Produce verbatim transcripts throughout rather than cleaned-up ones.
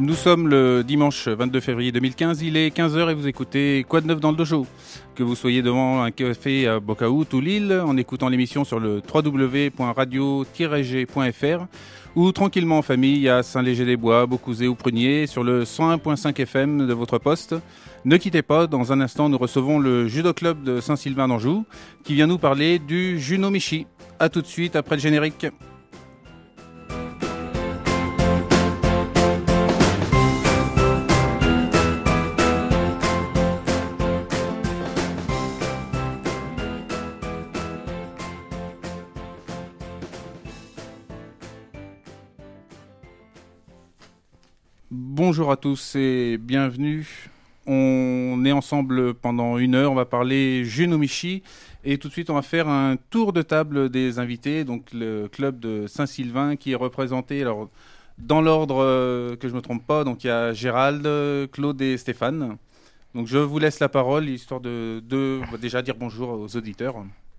Nous sommes le dimanche vingt-deux février deux mille quinze, il est quinze heures et vous écoutez Quoi de neuf dans le dojo. Que vous soyez devant un café à Bocaout ou Lille, en écoutant l'émission sur le w w w point radio tiret g point f r ou tranquillement en famille à Saint-Léger-des-Bois, Beaucouzé ou Prunier sur le cent un virgule cinq F M de votre poste. Ne quittez pas, dans un instant nous recevons le Judo Club de Saint-Sylvain d'Anjou qui vient nous parler du Juno Michi. A tout de suite après le générique. Bonjour à tous et bienvenue. On est ensemble pendant une heure, on va parler Juno Michi et tout de suite on va faire un tour de table des invités, donc le club de Saint-Sylvain qui est représenté alors, dans l'ordre euh, que je ne me trompe pas, donc il y a Gérald, Claude et Stéphane. Donc je vous laisse la parole, histoire de, de bah, déjà dire bonjour aux auditeurs.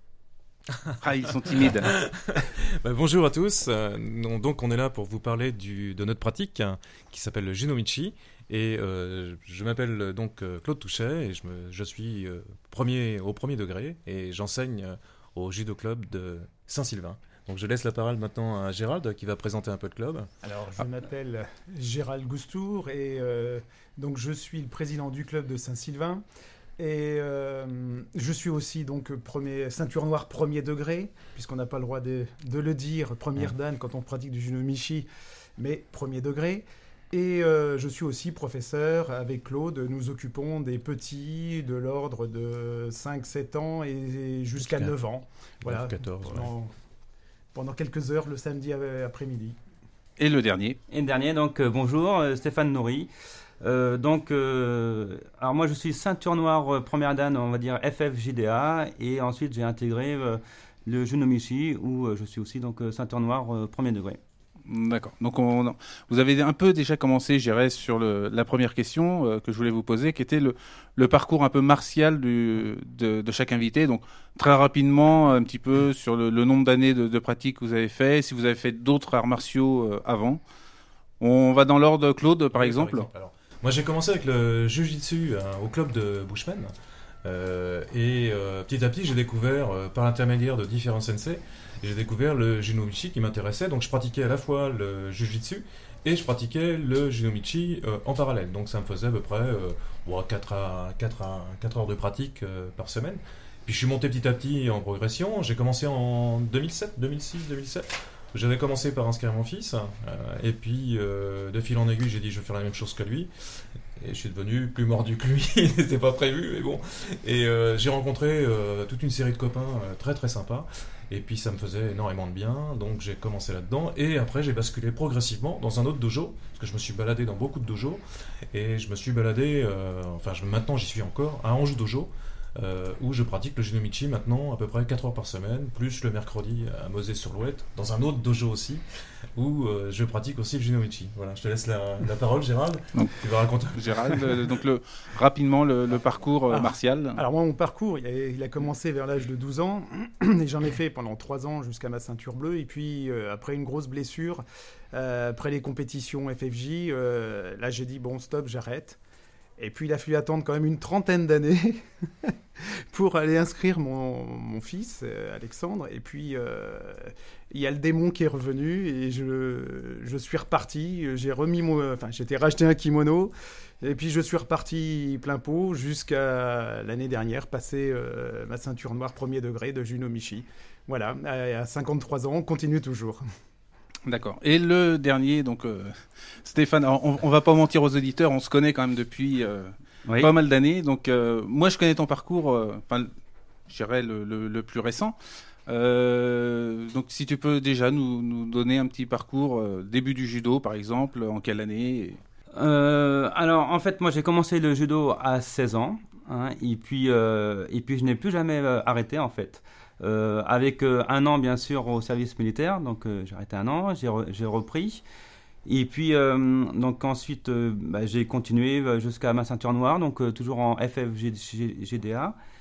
Ah, ils sont timides. bah, bonjour à tous. Euh, non, donc, on est là pour vous parler du, de notre pratique hein, qui s'appelle le Juno Michi. Et euh, je m'appelle donc euh, Claude Touchet et je, me, je suis euh, premier, au premier degré et j'enseigne euh, au Judo Club de Saint-Sylvain. Donc, je laisse la parole maintenant à Gérald qui va présenter un peu le club. Alors, je ah. m'appelle Gérald Goustour et euh, donc je suis le président du club de Saint-Sylvain. Et euh, je suis aussi donc premier, ceinture noire premier degré, puisqu'on n'a pas le droit de, de le dire, première dan quand on pratique du Juno Michi, mais premier degré. Et euh, je suis aussi professeur avec Claude. Nous occupons des petits de l'ordre de cinq sept ans et jusqu'à neuf ans. Voilà, quatorze, pendant, ouais. pendant quelques heures le samedi après-midi. Et le dernier. Et le dernier, donc euh, bonjour, euh, Stéphane Nourri. Euh, donc, euh, alors moi je suis ceinture noire euh, première dan, on va dire F F J D A, et ensuite j'ai intégré euh, le Juno Michi où euh, je suis aussi donc euh, ceinture noire euh, premier degré. D'accord. Donc on, vous avez un peu déjà commencé, je dirais, sur le, la première question euh, que je voulais vous poser, qui était le, le parcours un peu martial du, de, de chaque invité. Donc très rapidement, un petit peu sur le, le nombre d'années de, de pratique que vous avez fait, si vous avez fait d'autres arts martiaux euh, avant. On va dans l'ordre, Claude, par oui, exemple. Par exemple. Alors, moi, j'ai commencé avec le Jiu-Jitsu hein, au club de Bushman. Euh, et euh, petit à petit, j'ai découvert, euh, par l'intermédiaire de différents sensei, j'ai découvert le Juno Michi qui m'intéressait. Donc, je pratiquais à la fois le Jiu-Jitsu et je pratiquais le Juno Michi euh, en parallèle. Donc, ça me faisait à peu près euh, bon, quatre heures de pratique euh, par semaine. Puis, je suis monté petit à petit en progression. J'ai commencé en deux mille sept, deux mille six, deux mille sept. J'avais commencé par inscrire mon fils, euh, et puis euh, de fil en aiguille, j'ai dit je vais faire la même chose que lui. Et je suis devenu plus mordu que lui, c'était pas prévu, mais bon. Et euh, j'ai rencontré euh, toute une série de copains euh, très très sympas, et puis ça me faisait énormément de bien, donc j'ai commencé là-dedans. Et après, j'ai basculé progressivement dans un autre dojo, parce que je me suis baladé dans beaucoup de dojos, et je me suis baladé, euh, enfin je, maintenant j'y suis encore, à Anjou Dojo. Euh, où je pratique le Juno Michi maintenant à peu près quatre heures par semaine, plus le mercredi à Mosée-sur-Louette, dans un autre dojo aussi, où euh, je pratique aussi le Juno Michi. Voilà, je te laisse la, la parole, Gérald. Donc, tu vas raconter. Gérald, euh, donc le, rapidement le, le parcours euh, ah, martial. Alors moi, mon parcours, il a, il a commencé vers l'âge de douze ans, et j'en ai fait pendant trois ans jusqu'à ma ceinture bleue, et puis euh, après une grosse blessure, euh, après les compétitions F F J, euh, là j'ai dit bon stop, j'arrête. Et puis, il a fallu attendre quand même une trentaine d'années pour aller inscrire mon, mon fils, euh, Alexandre. Et puis, euh, il y a le démon qui est revenu et je, je suis reparti. J'ai remis mon, enfin, j'étais racheté un kimono et puis je suis reparti plein pot jusqu'à l'année dernière, passer euh, ma ceinture noire premier degré de Juno Michi. Voilà, à cinquante-trois ans, on continue toujours. D'accord. Et le dernier, donc euh, Stéphane, on, on va pas mentir aux auditeurs, on se connaît quand même depuis euh, oui. pas mal d'années. Donc euh, moi, je connais ton parcours, enfin, euh, je dirais le, le, le plus récent. Euh, donc si tu peux déjà nous, nous donner un petit parcours, euh, début du judo par exemple, en quelle année? euh, Alors en fait, moi j'ai commencé le judo à seize ans, hein, et puis euh, et puis je n'ai plus jamais euh, arrêté en fait. Euh, avec euh, un an bien sûr au service militaire, donc euh, j'ai arrêté un an, j'ai, re- j'ai repris et puis euh, donc ensuite euh, bah, j'ai continué jusqu'à ma ceinture noire, donc euh, toujours en F F G D A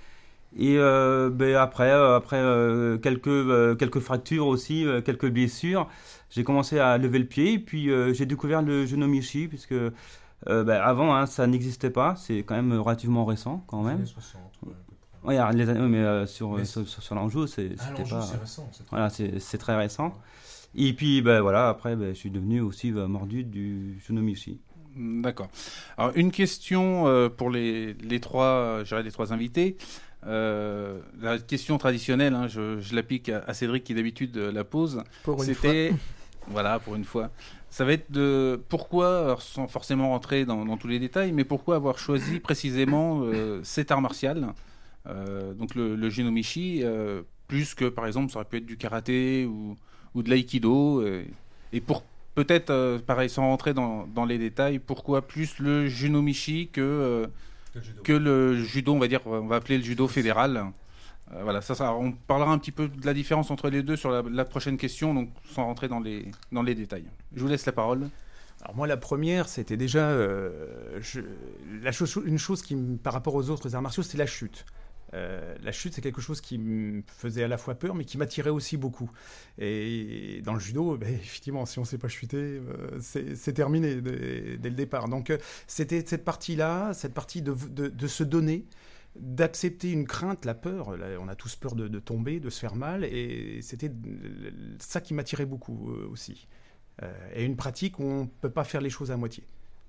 Et euh, ben après, euh, après euh, quelques, euh, quelques fractures aussi, euh, quelques blessures, j'ai commencé à lever le pied. Et puis euh, j'ai découvert le Junomichi, puisque euh, ben, avant, hein, ça n'existait pas. C'est quand même relativement récent, quand même. Les années soixante, ouais, à peu près. Ouais, alors, les années, mais euh, sur, Mais sur, sur, sur l'Anjou, c'est, Ah, c'était l'Anjou, pas. c'est récent. C'est très Voilà, c'est, c'est très récent. Et puis, ben voilà, après, ben, je suis devenu aussi ben, mordu du Junomichi. D'accord. Alors, une question euh, pour les, les, trois, euh, je dirais les trois invités. Euh, la question traditionnelle, hein, je, je l'applique à, à Cédric qui d'habitude euh, la pose. Pour une C'était, voilà, pour une fois. Ça va être de pourquoi, alors, sans forcément rentrer dans, dans tous les détails, mais pourquoi avoir choisi précisément euh, cet art martial, euh, donc le, le Junomichi, euh, plus que par exemple ça aurait pu être du karaté ou, ou de l'aïkido, et, et pour peut-être, euh, pareil, sans rentrer dans, dans les détails, pourquoi plus le Junomichi que euh, le judo. que le judo, on va dire, on va appeler le judo fédéral. Euh, voilà, ça, ça, on parlera un petit peu de la différence entre les deux sur la, la prochaine question, donc sans rentrer dans les, dans les détails. Je vous laisse la parole. Alors moi, la première, c'était déjà euh, je, la chose, une chose qui, par rapport aux autres arts martiaux, c'est la chute. Euh, la chute, c'est quelque chose qui me faisait à la fois peur, mais qui m'attirait aussi beaucoup. Et dans le judo, ben, effectivement, si on ne sait pas chuter, euh, c'est, c'est terminé dès, dès le départ. Donc, euh, c'était cette partie-là, cette partie de, de, de se donner, d'accepter une crainte, la peur. Là, on a tous peur de, de tomber, de se faire mal, et c'était ça qui m'attirait beaucoup euh, aussi. Euh, et une pratique où on ne peut pas faire les choses à moitié.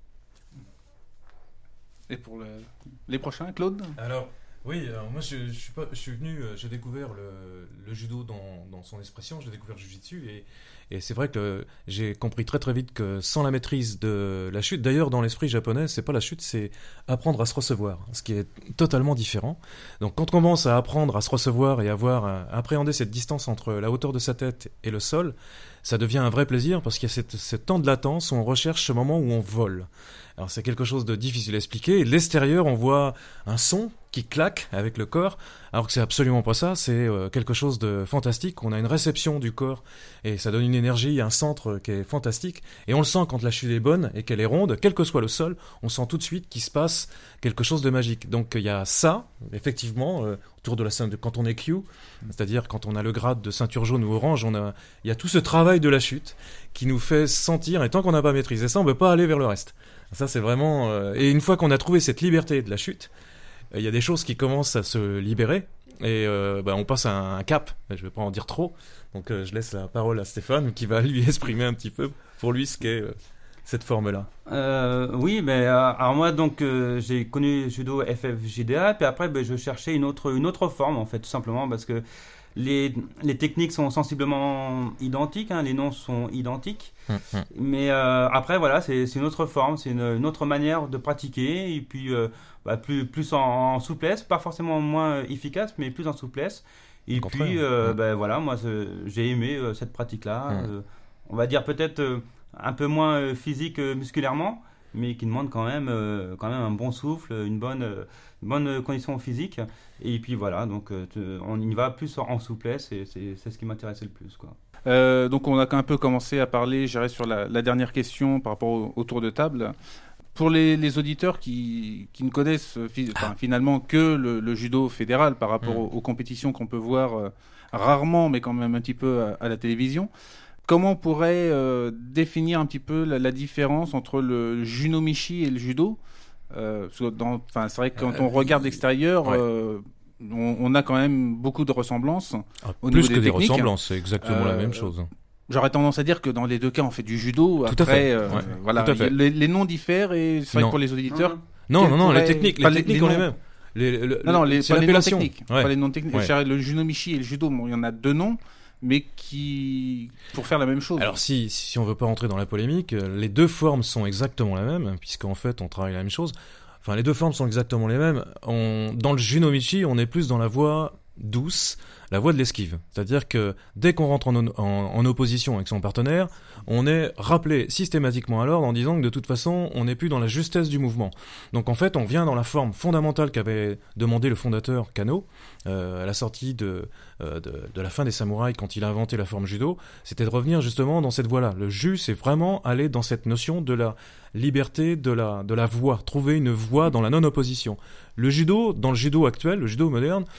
Et pour le, les prochains, Claude ? Alors, oui, alors moi je, je, suis pas, je suis venu, j'ai découvert le, le judo dans, dans son expression, j'ai découvert le jiu-jitsu et, et c'est vrai que j'ai compris très très vite que sans la maîtrise de la chute, d'ailleurs dans l'esprit japonais, c'est pas la chute, c'est apprendre à se recevoir, ce qui est totalement différent. Donc quand on commence à apprendre à se recevoir et à voir, à appréhender cette distance entre la hauteur de sa tête et le sol, ça devient un vrai plaisir parce qu'il y a cette, ce temps de latence où on recherche ce moment où on vole. Alors c'est quelque chose de difficile à expliquer. Et de l'extérieur, on voit un son qui claque avec le corps, alors que c'est absolument pas ça. C'est euh, quelque chose de fantastique. On a une réception du corps et ça donne une énergie, un centre qui est fantastique. Et on le sent quand la chute est bonne et qu'elle est ronde, quel que soit le sol, on sent tout de suite qu'il se passe quelque chose de magique. Donc il y a ça, effectivement, euh, autour de la scène de quand on est Q, c'est-à-dire quand on a le grade de ceinture jaune ou orange, on a, il y a tout ce travail de la chute qui nous fait sentir. Et tant qu'on n'a pas maîtrisé ça, on ne peut pas aller vers le reste. Ça, c'est vraiment... Euh, et une fois qu'on a trouvé cette liberté de la chute, il euh, y a des choses qui commencent à se libérer. Et euh, bah, on passe à un, un cap. Je ne vais pas en dire trop. Donc, euh, je laisse la parole à Stéphane, qui va lui exprimer un petit peu, pour lui, ce qu'est euh, cette forme-là. Euh, oui, mais euh, alors moi, donc, euh, j'ai connu judo F F J D A. Puis après, ben, je cherchais une autre, une autre forme, en fait, tout simplement, parce que Les, les techniques sont sensiblement identiques, hein, les noms sont identiques, mmh, mmh. mais euh, après voilà, c'est, c'est une autre forme, c'est une, une autre manière de pratiquer, et puis euh, bah, plus, plus en, en souplesse, pas forcément moins efficace, mais plus en souplesse. Et Au puis euh, mmh. bah, voilà, moi j'ai aimé euh, cette pratique-là, mmh. euh, on va dire peut-être euh, un peu moins euh, physique euh, musculairement, mais qui demande quand même, euh, quand même un bon souffle, une bonne, euh, une bonne condition physique. Et puis voilà, donc euh, on y va plus en, en souplesse et c'est, c'est ce qui m'intéressait le plus, quoi. Euh, donc on a un peu commencé à parler, je dirais, sur la, la dernière question par rapport au, au tour de table. Pour les, les auditeurs qui, qui ne connaissent fi- enfin, finalement que le, le judo fédéral par rapport mmh. aux, aux compétitions qu'on peut voir euh, rarement, mais quand même un petit peu à, à la télévision, comment on pourrait euh, définir un petit peu la, la différence entre le Junomichi et le judo ? Euh, dans, c'est vrai que quand on regarde l'extérieur, ouais. euh, on, on a quand même beaucoup de ressemblances. Ah, au plus niveau que des, des techniques. ressemblances, c'est exactement euh, la même chose. J'aurais tendance à dire que dans les deux cas, on fait du judo. Tout Après, à fait. Euh, ouais. voilà, Tout à fait. Les, les noms diffèrent et c'est vrai non. que pour les auditeurs. Non, non, non, pourrait... les techniques, les pas techniques les, ont les les mêmes. Les, le, non, non, les, c'est pas l'appellation. Les noms techniques, ouais. Pas les noms techniques. Ouais. Le Junomichi et le judo, bon, il y en a deux noms, mais qui pour faire la même chose. Alors si si on veut pas rentrer dans la polémique, les deux formes sont exactement la même, puisqu'en fait on travaille la même chose. Enfin, les deux formes sont exactement les mêmes. On, dans le Junomichi, on est plus dans la voie douce, la voie de l'esquive. C'est-à-dire que dès qu'on rentre en, en, en opposition avec son partenaire, on est rappelé systématiquement à l'ordre en disant que de toute façon, on n'est plus dans la justesse du mouvement. Donc en fait, on vient dans la forme fondamentale qu'avait demandé le fondateur Kano, euh, à la sortie de, euh, de, de la fin des samouraïs, quand il a inventé la forme judo, c'était de revenir justement dans cette voie-là. Le ju, c'est vraiment aller dans cette notion de la liberté de la, de la voie, trouver une voie dans la non-opposition. Le judo, dans le judo actuel, le judo moderne,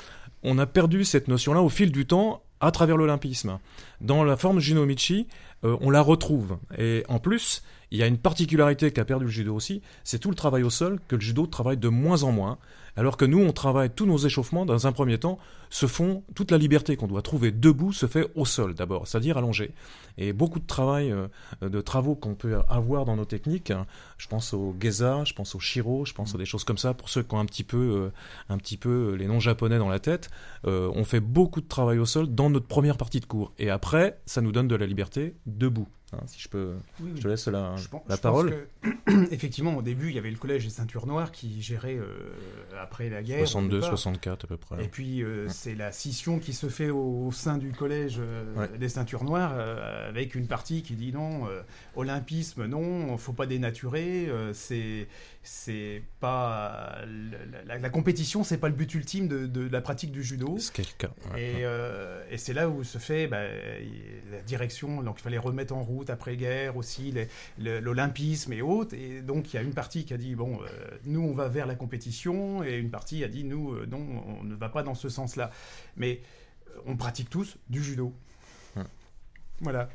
on a perdu cette notion-là au fil du temps à travers l'olympisme. Dans la forme Judo-Michi, euh, on la retrouve. Et en plus, il y a une particularité qu'a perdu le judo aussi, c'est tout le travail au sol, que le judo travaille de moins en moins. Alors que nous, on travaille, tous nos échauffements, dans un premier temps, se font, toute la liberté qu'on doit trouver debout se fait au sol d'abord, c'est-à-dire allongé. Et beaucoup de travail, euh, de travaux qu'on peut avoir dans nos techniques, hein, je pense au Geza, je pense au Shiro, je pense à des choses comme ça, pour ceux qui ont un petit peu, euh, un petit peu les noms japonais dans la tête, euh, on fait beaucoup de travail au sol dans notre première partie de cours. Et après, ça nous donne de la liberté debout. Hein, si je peux, oui, oui. je te laisse la, je pense, la je parole. Pense que, effectivement, au début, il y avait le collège des ceintures noires qui gérait euh, après la guerre. soixante-deux, soixante-quatre à peu près. Et puis, euh, ouais. c'est la scission qui se fait au, au sein du collège euh, ouais. des ceintures noires, euh, avec une partie qui dit non, euh, olympisme, non, faut pas dénaturer, euh, c'est, c'est pas la, la, la compétition, c'est pas le but ultime de, de la pratique du judo. C'est quelqu'un. Ouais. Et, euh, et c'est là où se fait bah, la direction. Donc, il fallait remettre en route après-guerre aussi les, le, l'olympisme et autres. Et donc, il y a une partie qui a dit, bon, euh, nous, on va vers la compétition, et une partie a dit, nous, euh, non, on ne va pas dans ce sens-là. Mais euh, on pratique tous du judo. Hum. Voilà.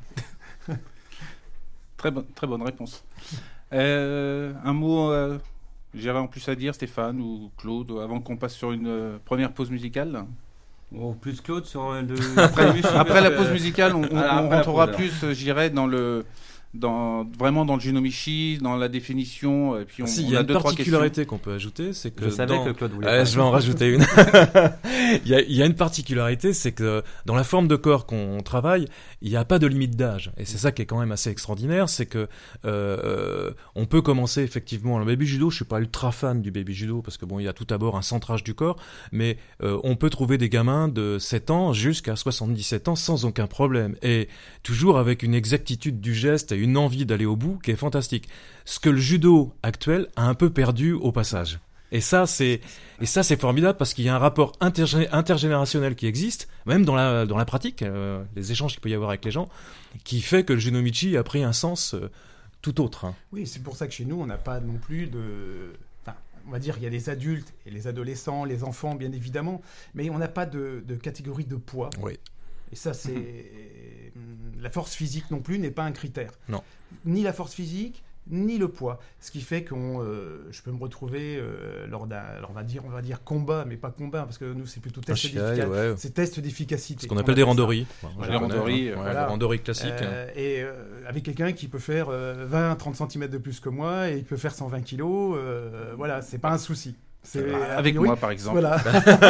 Très, bon, très bonne réponse. Euh, un mot, euh, j'irais en plus à dire, Stéphane ou Claude, avant qu'on passe sur une euh, première pause musicale. Oh, plus Claude sur le... après, après la pause musicale, on, on, on rentrera plus, j'irais, dans le, dans, vraiment dans le Juno-Michi, dans la définition. Et puis on, si, il y a, a une deux, particularité qu'on peut ajouter, c'est que je savais dans... que Claude voulait. Euh, je vais en rajouter une. il, y a, il y a une particularité, c'est que dans la forme de corps qu'on travaille, il n'y a pas de limite d'âge, et c'est ça qui est quand même assez extraordinaire, c'est que euh, on peut commencer effectivement le baby judo. Je suis pas ultra fan du baby judo parce que bon, il y a tout d'abord un centrage du corps, mais euh, on peut trouver des gamins de sept ans jusqu'à soixante-dix-sept ans sans aucun problème, et toujours avec une exactitude du geste et une envie d'aller au bout qui est fantastique. Ce que le judo actuel a un peu perdu au passage. Et ça, c'est, et ça, c'est formidable parce qu'il y a un rapport intergé- intergénérationnel qui existe, même dans la, dans la pratique, euh, les échanges qu'il peut y avoir avec les gens, qui fait que le Juno-Michi a pris un sens euh, tout autre. Hein. Oui, c'est pour ça que chez nous, on n'a pas non plus de... Enfin, on va dire, il y a les adultes et les adolescents, les enfants, bien évidemment, mais on n'a pas de, de catégorie de poids. Oui. Et ça, c'est... Mmh. La force physique non plus n'est pas un critère. Non. Ni la force physique, ni le poids, ce qui fait que euh, je peux me retrouver euh, lors d'un, alors on va dire, on va dire combat, mais pas combat parce que nous c'est plutôt test d'efficacité. Ouais. C'est test d'efficacité. Ce qu'on appelle des randoris. Voilà, les randoris, ouais, voilà. Les randoris classiques. Euh, et euh, avec quelqu'un qui peut faire euh, vingt à trente centimètres de plus que moi et il peut faire cent vingt kilos, euh, voilà, c'est pas un souci. C'est, euh, avec priori, moi par exemple. Voilà.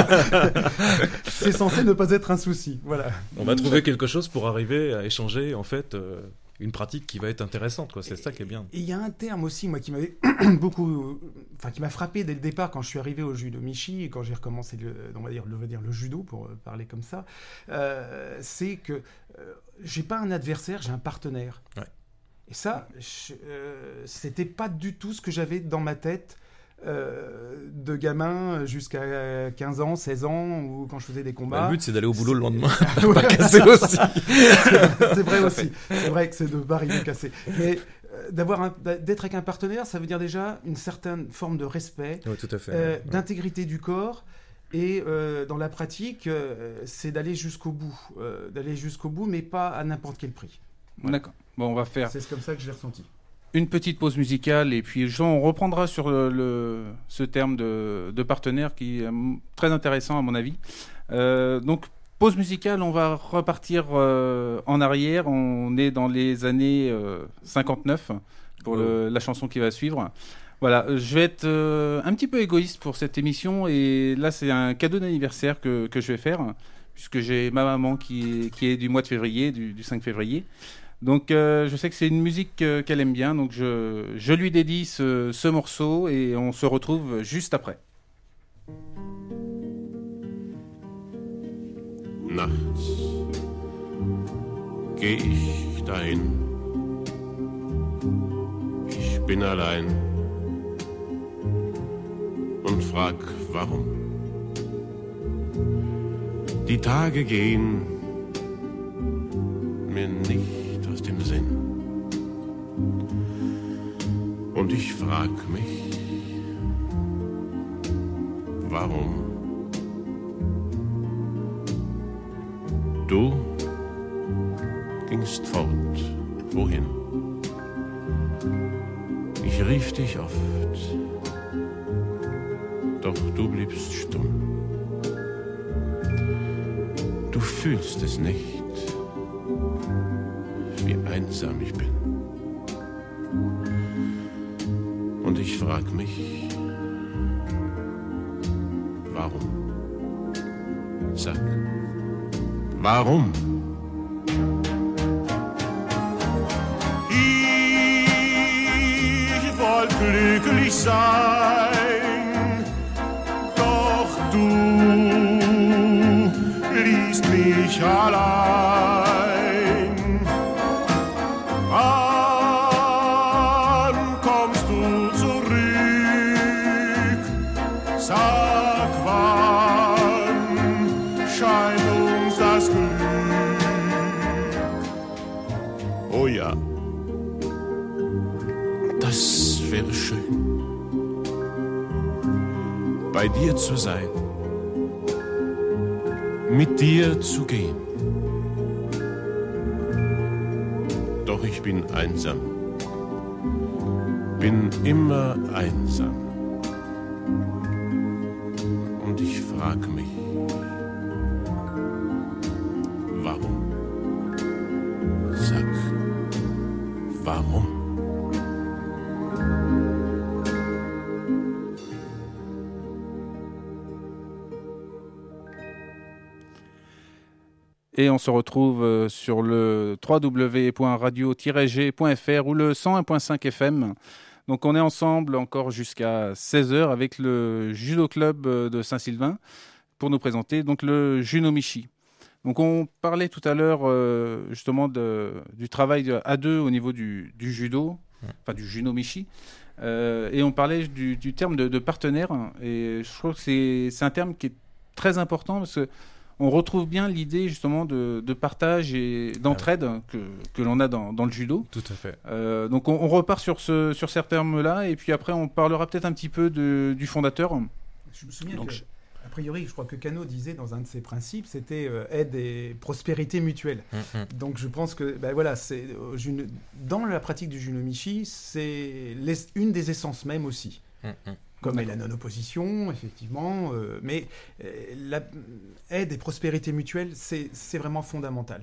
C'est censé ne pas être un souci. Voilà. On va trouver quelque chose pour arriver à échanger en fait. Euh... une pratique qui va être intéressante, quoi. C'est et, ça qui est bien. Et il y a un terme aussi, moi, qui m'avait beaucoup, enfin, qui m'a frappé dès le départ quand je suis arrivé au Judo-Michi et quand j'ai recommencé, le, on va dire, le, on va dire le judo pour parler comme ça, euh, c'est que euh, j'ai pas un adversaire, j'ai un partenaire. Ouais. Et ça, je, euh, c'était pas du tout ce que j'avais dans ma tête. Euh, de gamin jusqu'à quinze ans, seize ans, ou quand je faisais des combats. Bah, le but, c'est d'aller au boulot c'est... le lendemain, de pas casser aussi. c'est, c'est vrai aussi. C'est vrai que c'est de pas arriver cassé. Mais euh, d'avoir un, d'être avec un partenaire, ça veut dire déjà une certaine forme de respect, oui, tout à fait, euh, ouais. d'intégrité du corps. Et euh, dans la pratique, euh, c'est d'aller jusqu'au bout, euh, d'aller jusqu'au bout, mais pas à n'importe quel prix. Voilà. D'accord. Bon, on va faire. C'est comme ça que je l'ai ressenti. Une petite pause musicale et puis on reprendra sur le, le, ce terme de, de partenaire qui est très intéressant à mon avis. Euh, donc pause musicale, on va repartir euh, en arrière. On est dans les années euh, cinquante-neuf pour le, la chanson qui va suivre. Voilà, je vais être euh, un petit peu égoïste pour cette émission et là c'est un cadeau d'anniversaire que, que je vais faire puisque j'ai ma maman qui est, qui est du mois de février, du, du cinq février. Donc euh, je sais que c'est une musique euh, qu'elle aime bien, donc je, je lui dédie ce, ce morceau et on se retrouve juste après. Nachts geh ich dahin, ich bin allein und frag warum. Die Tage gehen mir nicht aus dem Sinn. Und ich frag mich, warum? Du gingst fort. Wohin? Ich rief dich oft, doch du bliebst stumm. Du fühlst es nicht, wie einsam ich bin. Und ich frag mich, warum? Sag, warum? Ich wollte glücklich sein, doch du ließt mich allein. Wann kommst du zurück? Sag, wann scheint uns das Glück? Oh ja, das wäre schön, bei dir zu sein, mit dir zu gehen. Doch ich bin einsam, bin immer einsam. Und ich frag mich, warum? Sag, warum? Et on se retrouve sur le w w w point radio tiret g point f r ou le cent un point cinq F M. Donc on est ensemble encore jusqu'à seize heures avec le Judo Club de Saint-Sylvain pour nous présenter donc le Junomichi. Donc on parlait tout à l'heure euh, justement de, du travail à deux au niveau du, du judo, enfin du Junomichi. Euh, et on parlait du, du terme de, de partenaire. Et je trouve que c'est, c'est un terme qui est très important parce que on retrouve bien l'idée justement de, de partage et d'entraide ah oui. que, que l'on a dans, dans le judo. Tout à fait. Euh, donc on, on repart sur, ce, sur ces termes-là et puis après on parlera peut-être un petit peu de, du fondateur. Je me souviens donc, que, a priori, je crois que Kano disait dans un de ses principes, c'était euh, aide et prospérité mutuelle. Mm-hmm. Donc je pense que ben voilà, c'est, euh, dans la pratique du Junomichi, c'est les, une des essences même aussi. Mm-hmm. Comme est la non-opposition, effectivement, euh, mais euh, la aide et prospérité mutuelle, c'est, c'est vraiment fondamental.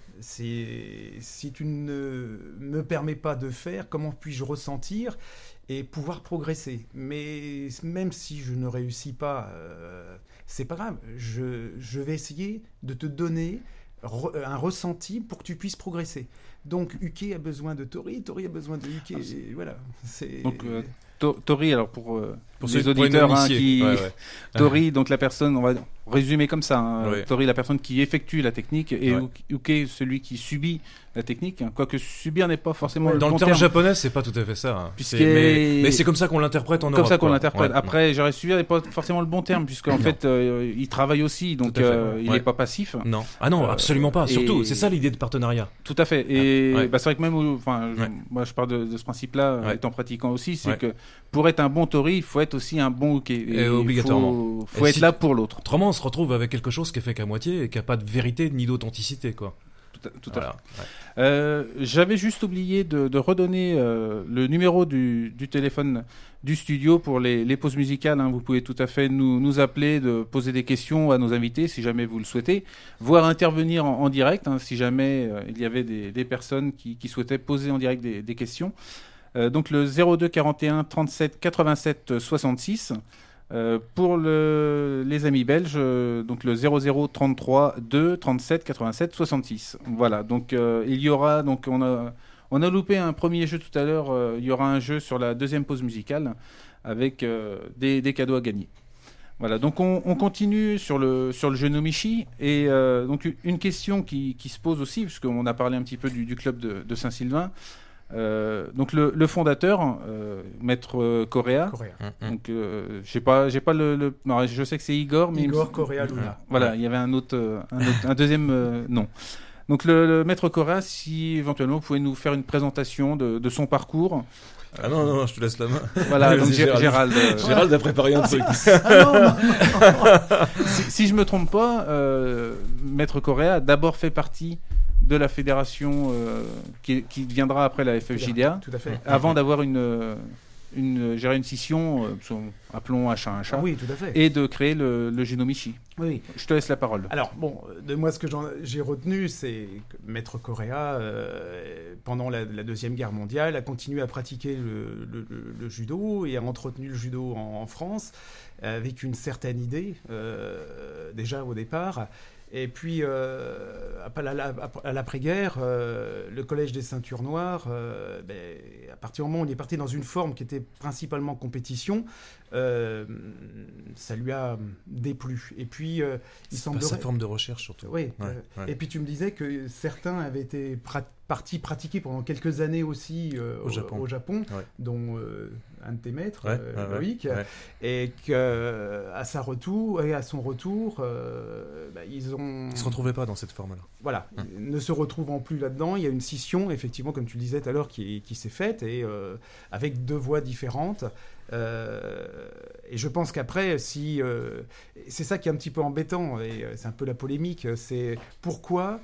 C'est, si tu ne me permets pas de faire, comment puis-je ressentir et pouvoir progresser ? Mais même si je ne réussis pas, euh, c'est pas grave. Je, je vais essayer de te donner re, un ressenti pour que tu puisses progresser. Donc, Uke a besoin de Tori, Tori a besoin de Uke. Ah, et voilà. C'est... Donc, euh... Tori, alors pour, euh, pour les auditeurs hein, qui... Ouais, ouais. Tori, donc la personne, on va résumer comme ça, hein, ouais. Tori, la personne qui effectue la technique, et ouais. Uke, celui qui subit la technique, hein. Quoique subir n'est pas forcément ouais, le dans bon le terme terme japonais, c'est pas tout à fait ça. Hein. C'est... Mais, mais c'est comme ça qu'on l'interprète en comme Europe. Comme ça qu'on quoi. l'interprète. Ouais. Après, j'aurais subir n'est pas forcément le bon terme, puisqu'en fait, euh, il travaille aussi, donc euh, il n'est ouais. pas passif. Non. Ah non, euh, absolument pas. Surtout, et... c'est ça l'idée de partenariat. Tout à fait. Et ouais. bah, c'est vrai que même, enfin, ouais. moi je parle de, de ce principe-là, ouais. étant pratiquant aussi, c'est ouais. que pour être un bon Tori, il faut être aussi un bon Uke. Et, et obligatoirement. Il faut, faut être si là pour l'autre. Autrement, on se retrouve avec quelque chose qui est fait qu'à moitié et qui n'a pas de vérité ni d'authenticité, quoi. Tout à, tout voilà. à fait. Ouais. Euh, j'avais juste oublié de, de redonner euh, le numéro du, du téléphone du studio pour les, les pauses musicales. Hein. Vous pouvez tout à fait nous, nous appeler, de poser des questions à nos invités si jamais vous le souhaitez, voire intervenir en, en direct hein, si jamais euh, il y avait des, des personnes qui, qui souhaitaient poser en direct des, des questions. Euh, donc le zéro deux quarante et un trente-sept quatre-vingt-sept soixante-six. Euh, pour le, les amis belges, euh, donc le zéro zéro trente-trois deux trente-sept quatre-vingt-sept soixante-six. Voilà, donc euh, il y aura, donc on a, on a loupé un premier jeu tout à l'heure, euh, il y aura un jeu sur la deuxième pause musicale avec euh, des, des cadeaux à gagner. Voilà, donc on, on continue sur le, sur le Junomichi et euh, donc une question qui, qui se pose aussi, puisqu'on a parlé un petit peu du, du club de, de Saint-Sylvain. Euh, donc le, le fondateur, euh, Maître euh, Correa. Correa. Donc euh, j'ai pas, j'ai pas le, le non, je sais que c'est Igor, mais Igor me... Correa Luna. Voilà, il y avait un autre, euh, un, autre un deuxième euh, nom. Donc le, le maître Correa, si éventuellement vous pouvez nous faire une présentation de, de son parcours. Ah non, non, non, je te laisse la main. Voilà, Allez, donc vas-y, Gérald. Gérald, euh, Gérald a préparé un truc. Ah non, non. si, si je me trompe pas, euh, maître Correa a d'abord fait partie de la fédération euh, qui, qui viendra après la F F J D A, Tout à fait. avant d'avoir une, une, gérer une scission, euh, son- appelons un chat un chat, Ah oui, tout à fait. et de créer le, le Junomichi. Oui. Je te laisse la parole. Alors, bon, de moi, ce que j'en- j'ai retenu, c'est que Maître Correa, euh, pendant la, la Deuxième Guerre mondiale, a continué à pratiquer le, le- le- le judo et a entretenu le judo en, en France avec une certaine idée, euh, déjà au départ. Et puis, euh, après la- la- à l'après-guerre, euh, le Collège des Ceintures Noires, euh, ben, à partir du moment où il est parti dans une forme qui était principalement compétition, euh, ça lui a déplu. Et puis, euh, il C'est pas semblerait... sa forme de recherche surtout. Oui. Ouais, euh, ouais. Et puis tu me disais que certains avaient été pra- partis pratiquer pendant quelques années aussi euh, Au Japon. au Japon, Ouais. dont euh, un de tes maîtres, Ouais, euh, ouais, ouais, Loïc, ouais. et que à sa retour et à son retour, euh, bah, ils ont Ils se retrouvaient pas dans cette forme-là. voilà, Hum. ne se retrouvant plus là-dedans, il y a une scission, effectivement, comme tu le disais tout à l'heure, qui, qui s'est faite, et euh, avec deux voies différentes. Euh, et je pense qu'après, si euh, c'est ça qui est un petit peu embêtant, et euh, c'est un peu la polémique, c'est pourquoi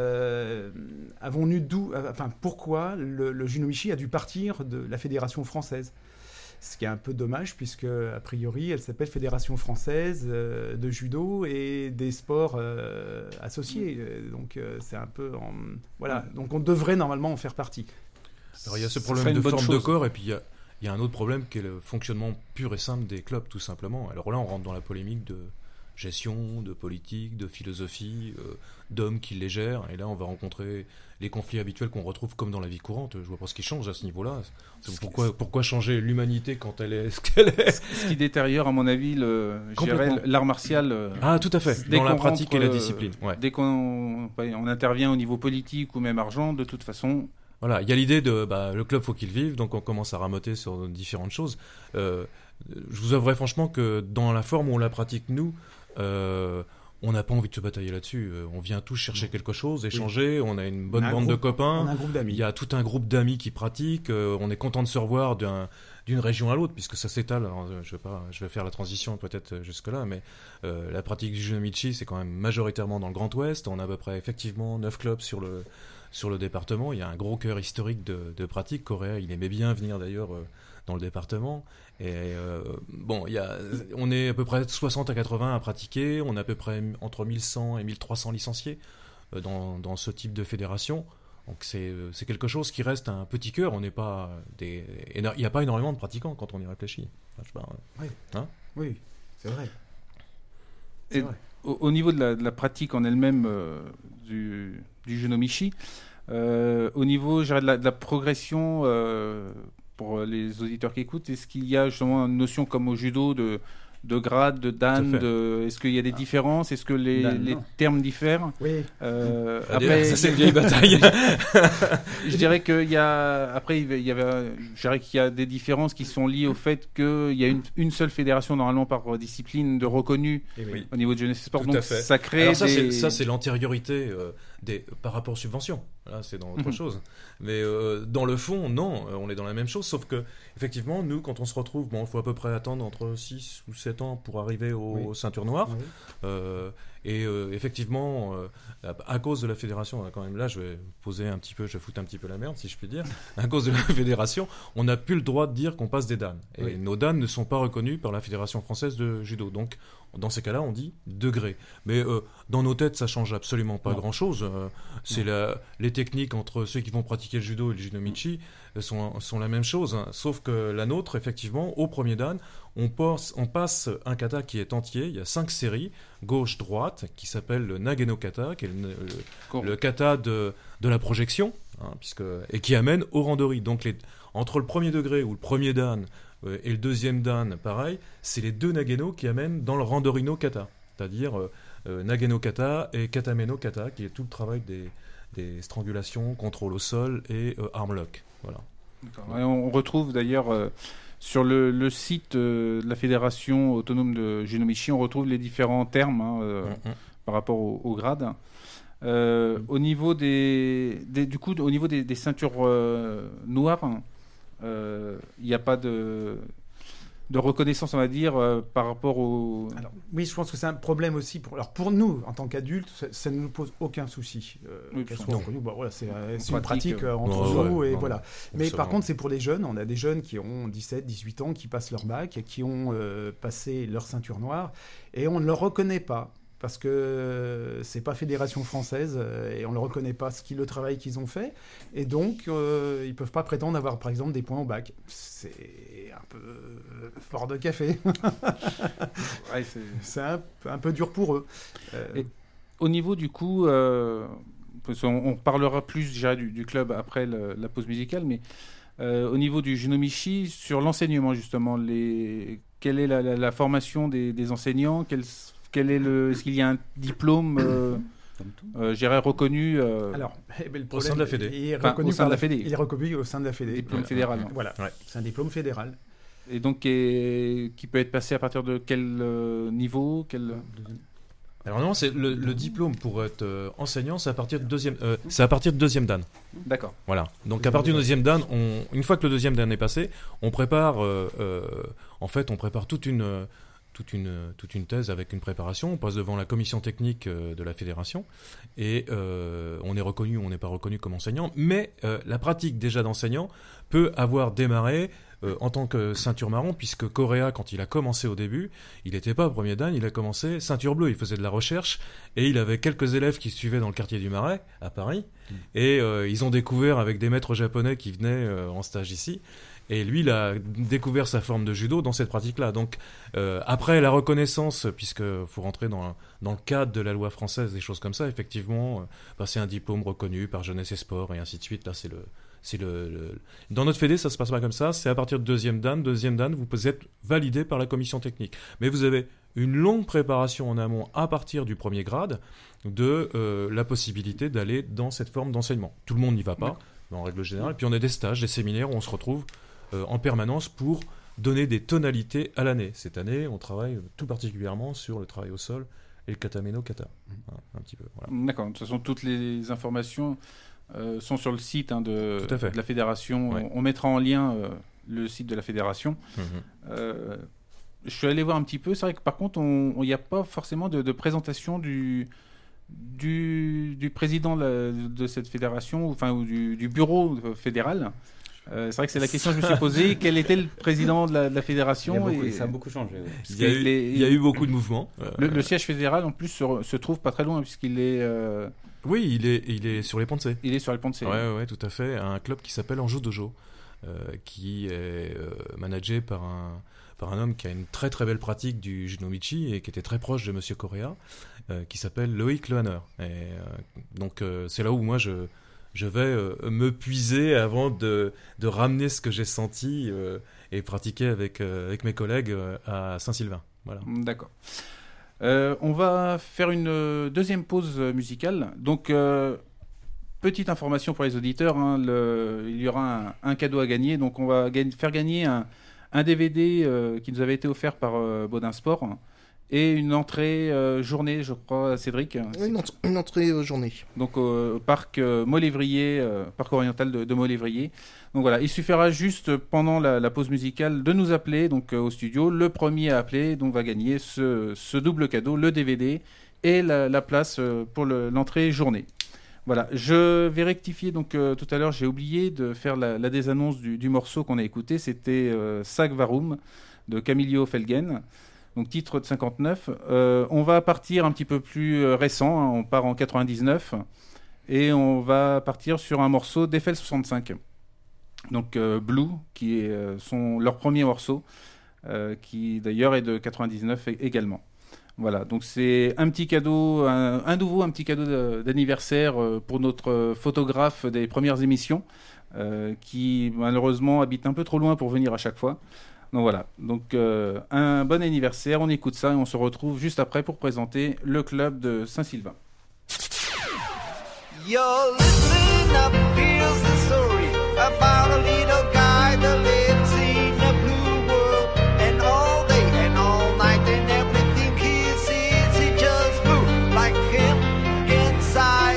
euh, avons-nous d'où, enfin pourquoi le, le Junomichi a dû partir de la Fédération française. Ce qui est un peu dommage, puisque, a priori, elle s'appelle Fédération française euh, de judo et des sports euh, associés. Euh, Donc, euh, c'est un peu... En... Voilà. Donc, on devrait normalement en faire partie. Alors il y a ce Ce problème serait une de bonne forme de chose. corps et puis il y a, il y a un autre problème qui est le fonctionnement pur et simple des clubs tout simplement. Alors là on rentre dans la polémique de gestion, de politique, de philosophie, euh, d'hommes qui les gèrent et là on va rencontrer les conflits habituels qu'on retrouve comme dans la vie courante. Je vois pas ce qui change à ce niveau-là. C'est pourquoi, pourquoi changer l'humanité quand elle est ce qu'elle est. Ce qui détériore, à mon avis, le, je dirais, Complètement. l'art martial. euh, Ah tout à fait, dès dans la qu'on pratique rentre, et la euh, discipline. Ouais. Dès qu'on ouais, on intervient au niveau politique ou même argent, de toute façon, Voilà, il y a l'idée de bah, le club faut qu'il vive, donc on commence à ramoter sur différentes choses. Euh, je vous avouerai franchement que dans la forme où on la pratique nous, euh, on n'a pas envie de se batailler là-dessus. Euh, on vient tous chercher quelque chose, échanger, on a une bonne On a un bande de groupe- copains. On a un groupe d'amis. Il y a tout un groupe d'amis qui pratiquent. euh, on est content de se revoir d'un, d'une région à l'autre, puisque ça s'étale. Alors, euh, je vais pas, je vais faire la transition peut-être jusque-là, mais euh, la pratique du Junomichi, c'est quand même majoritairement dans le Grand Ouest. On a à peu près effectivement neuf clubs sur le sur le département. Il y a un gros cœur historique de, de pratique. Correa, il aimait bien venir d'ailleurs euh, dans le département. Et euh, bon, il y a, on est à peu près soixante à quatre-vingts à pratiquer. On a à peu près entre mille cent et mille trois cents licenciés euh, dans, dans ce type de fédération. Donc c'est, c'est quelque chose qui reste un petit cœur. On n'est pas des, il n'y a pas énormément de pratiquants quand on y réfléchit. Enfin, je sais pas, Oui. Hein Oui, c'est vrai. Et C'est vrai. au, au niveau de la, de la pratique en elle-même euh, du, du Junomichi, euh, au niveau je dirais, de, la, de la progression, euh, pour les auditeurs qui écoutent, est-ce qu'il y a justement une notion comme au judo de, de grade, de dan, Tout à fait. de, est-ce qu'il y a des différences, est-ce que les, Dan, les non. termes diffèrent? Oui. Euh, Après, ça c'est une vieille bataille. je dirais qu'il y a après il y avait, je dirais qu'il y a des différences qui sont liées au fait qu'il y a une, une seule fédération normalement par discipline de reconnue Et oui. Oui. au niveau de jeunesse sport, Tout donc à fait. ça crée Alors ça, des... c'est, ça, c'est l'antériorité euh, des, par rapport aux subventions. Là, c'est dans autre Mhm. chose. Mais euh, dans le fond, non, euh, on est dans la même chose, sauf que, effectivement, nous, quand on se retrouve, bon, il faut à peu près attendre entre six ou sept ans pour arriver aux Oui. ceintures noires. Oui. Euh, et euh, effectivement, euh, à, à cause de la fédération, hein, quand même, là, je vais poser un petit peu, je vais foutre un petit peu la merde, si je puis dire. À cause de la fédération, on n'a plus le droit de dire qu'on passe des dan. Et Oui. nos dan ne sont pas reconnus par la Fédération française de judo. Donc, dans ces cas-là, on dit degré. Mais euh, dans nos têtes, ça change absolument pas Non. grand-chose. Euh, c'est la, les techniques entre ceux qui vont pratiquer le judo et le junomichi euh, sont, sont la même chose. Hein. Sauf que la nôtre, effectivement, au premier dan, on passe, on passe un kata qui est entier. Il y a cinq séries, gauche-droite, qui s'appelle le Nageno kata, qui est le, Cool. le, le kata de, de la projection, hein, puisque, et qui amène au randori. Donc, les, entre le premier degré ou le premier dan euh, et le deuxième dan, pareil, c'est les deux Nageno qui amènent dans le randorino kata. C'est-à-dire euh, euh, Nageno kata et katameno kata, qui est tout le travail des, des strangulations, contrôle au sol et euh, arm lock. Voilà. D'accord. Et on retrouve d'ailleurs euh, sur le, le site euh, de la Fédération autonome de Junomichi, on retrouve les différents termes hein, euh, Mm-hmm. par rapport au, au grade. Euh, au niveau des, des, du coup, au niveau des, des ceintures euh, noires, il euh, n'y a pas de, de reconnaissance, on va dire, euh, par rapport au. Alors, oui, je pense que c'est un problème aussi pour. Alors pour nous, en tant qu'adultes, ça, ça ne nous pose aucun souci. Euh, Oui, qu'elles non. soient reconnues. Bah, voilà, c'est euh, c'est une pratique, pratique euh, entre ouais, nous ouais, et non, voilà. on Mais se- par contre, c'est pour les jeunes. On a des jeunes qui ont dix-sept, dix-huit ans, qui passent leur bac, qui ont euh, passé leur ceinture noire, et on ne leur reconnaît pas. Parce que c'est pas Fédération française euh, et on ne reconnaît pas ce qui, le travail qu'ils ont fait. Et donc, euh, ils peuvent pas prétendre avoir, par exemple, des points au bac. C'est un peu euh, fort de café. Ouais, c'est- C'est un, un peu dur pour eux. Euh, Et- Au niveau du coup, euh, parce qu'on- on parlera plus déjà du, du club après le- la pause musicale, mais euh, au niveau du Junomichi, sur l'enseignement justement, les, quelle est la, la- la formation des, des enseignants, quel, quel est le, est-ce qu'il y a un diplôme, euh, Comme tout. euh, je dirais reconnu, euh, Alors, eh ben, le Au sein de la Fédé. Il est Enfin, reconnu au sein par de la Fédé. Il est reconnu au sein de la Fédé. diplôme Voilà. fédéral, Voilà, Ouais. c'est un diplôme fédéral. et donc qui, qui peut être passé à partir de quel euh, niveau, quel... Alors non, c'est le, le diplôme pour être euh, enseignant, c'est à partir de deuxième, euh, c'est à partir de deuxième dan. D'accord. Voilà. Donc à partir du deuxième dan, on, une fois que le deuxième dan est passé, on prépare, euh, euh, en fait, on prépare toute une, euh, toute une, toute une thèse avec une préparation. On passe devant la commission technique euh, de la fédération et euh, on est reconnu ou on n'est pas reconnu comme enseignant. Mais euh, la pratique déjà d'enseignant peut avoir démarré euh, en tant que ceinture marron, puisque Correa, quand il a commencé au début, il n'était pas au premier dan, il a commencé ceinture bleue. Il faisait de la recherche et il avait quelques élèves qui suivaient dans le quartier du Marais, à Paris. Et euh, ils ont découvert avec des maîtres japonais qui venaient euh, en stage ici. Et lui, il a découvert sa forme de judo dans cette pratique-là. Donc, euh, après la reconnaissance, puisque faut rentrer dans, dans le cadre de la loi française, des choses comme ça, effectivement, euh, passer un diplôme reconnu par Jeunesse et Sport et ainsi de suite. Là, c'est le, c'est le, le... Dans notre fédé, ça se passe pas comme ça. C'est à partir de deuxième dan. Deuxième dan, vous êtes validé par la commission technique. Mais vous avez une longue préparation en amont à partir du premier grade de euh, la possibilité d'aller dans cette forme d'enseignement. Tout le monde n'y va pas, mais en règle générale. Puis on a des stages, des séminaires où on se retrouve euh, en permanence pour donner des tonalités à l'année. Cette année, on travaille tout particulièrement sur le travail au sol et le katameno kata. Voilà, un petit peu. Voilà. D'accord. De toute façon, toutes les informations euh, sont sur le site hein, de, Tout à fait. de la fédération. Ouais. On, on mettra en lien euh, le site de la fédération. Mhm. Euh, je suis allé voir un petit peu. C'est vrai que par contre, il n'y a pas forcément de, de présentation du, du, du président de, la- de cette fédération, enfin, ou du, du bureau fédéral. Euh, c'est vrai que c'est la question que je me suis posée. Quel était le président de la, de la Il y a fédération beaucoup- et- Ça a beaucoup changé. ouais. parce Il y, a qu'il eu, est- il y a eu beaucoup de mouvements. Euh, le, le siège fédéral, en plus, se, re- se trouve pas très loin, puisqu'il est, euh, Oui, il est, il est sur les ponts de C. il est sur les ponts de Ouais, Seine. ouais, ouais, tout à fait. Un club qui s'appelle Anjou Dojo, euh, qui est euh, managé par un, par un homme qui a une très très belle pratique du Junomichi et qui était très proche de Monsieur Correa, euh, qui s'appelle Loïc Lehanner. Et euh, donc euh, c'est là où moi je, je vais euh, me puiser avant de, de ramener ce que j'ai senti euh, et pratiquer avec, euh, avec mes collègues euh, à Saint-Sylvain. Voilà. D'accord. Euh, on va faire une euh, deuxième pause euh, musicale. Donc, euh, petite information pour les auditeurs, hein, le- il y aura un, un cadeau à gagner. Donc, on va gagner- faire gagner un, un D V D euh, qui nous avait été offert par euh, Baudin Sport et une entrée euh, journée, je crois, Cédric. Oui, une, ent- une entrée euh, journée. Donc au parc euh, Molévrier, euh, parc oriental de, de Molévrier. Donc voilà, il suffira juste pendant la, la pause musicale de nous appeler donc euh, au studio. Le premier à appeler donc va gagner ce, ce double cadeau, le D V D et la, la place euh, pour le- l'entrée journée. Voilà, je vais rectifier donc euh, tout à l'heure, j'ai oublié de faire la, la désannonce du, du morceau qu'on a écouté. C'était euh, Sag Varum de Camillo Felgen. Donc titre de cinquante-neuf. Euh, on va partir un petit peu plus euh, récent, hein, on part en quatre-vingt-dix-neuf et on va partir sur un morceau d'Eiffel soixante-cinq. Donc euh, Blue, qui est euh, son, leur premier morceau, euh, qui d'ailleurs est de quatre-vingt-dix-neuf é- également. Voilà, donc c'est un petit cadeau, un, un nouveau, un petit cadeau de- d'anniversaire euh, pour notre euh, photographe des premières émissions, euh, qui malheureusement habite un peu trop loin pour venir à chaque fois. Donc voilà, donc euh, un bon anniversaire, on écoute ça et on se retrouve juste après pour présenter le club de Saint-Sylvain. You're listening up, here's the story about a little guy that lives in a blue world. And all day and all night and everything he sees, he just moves like him inside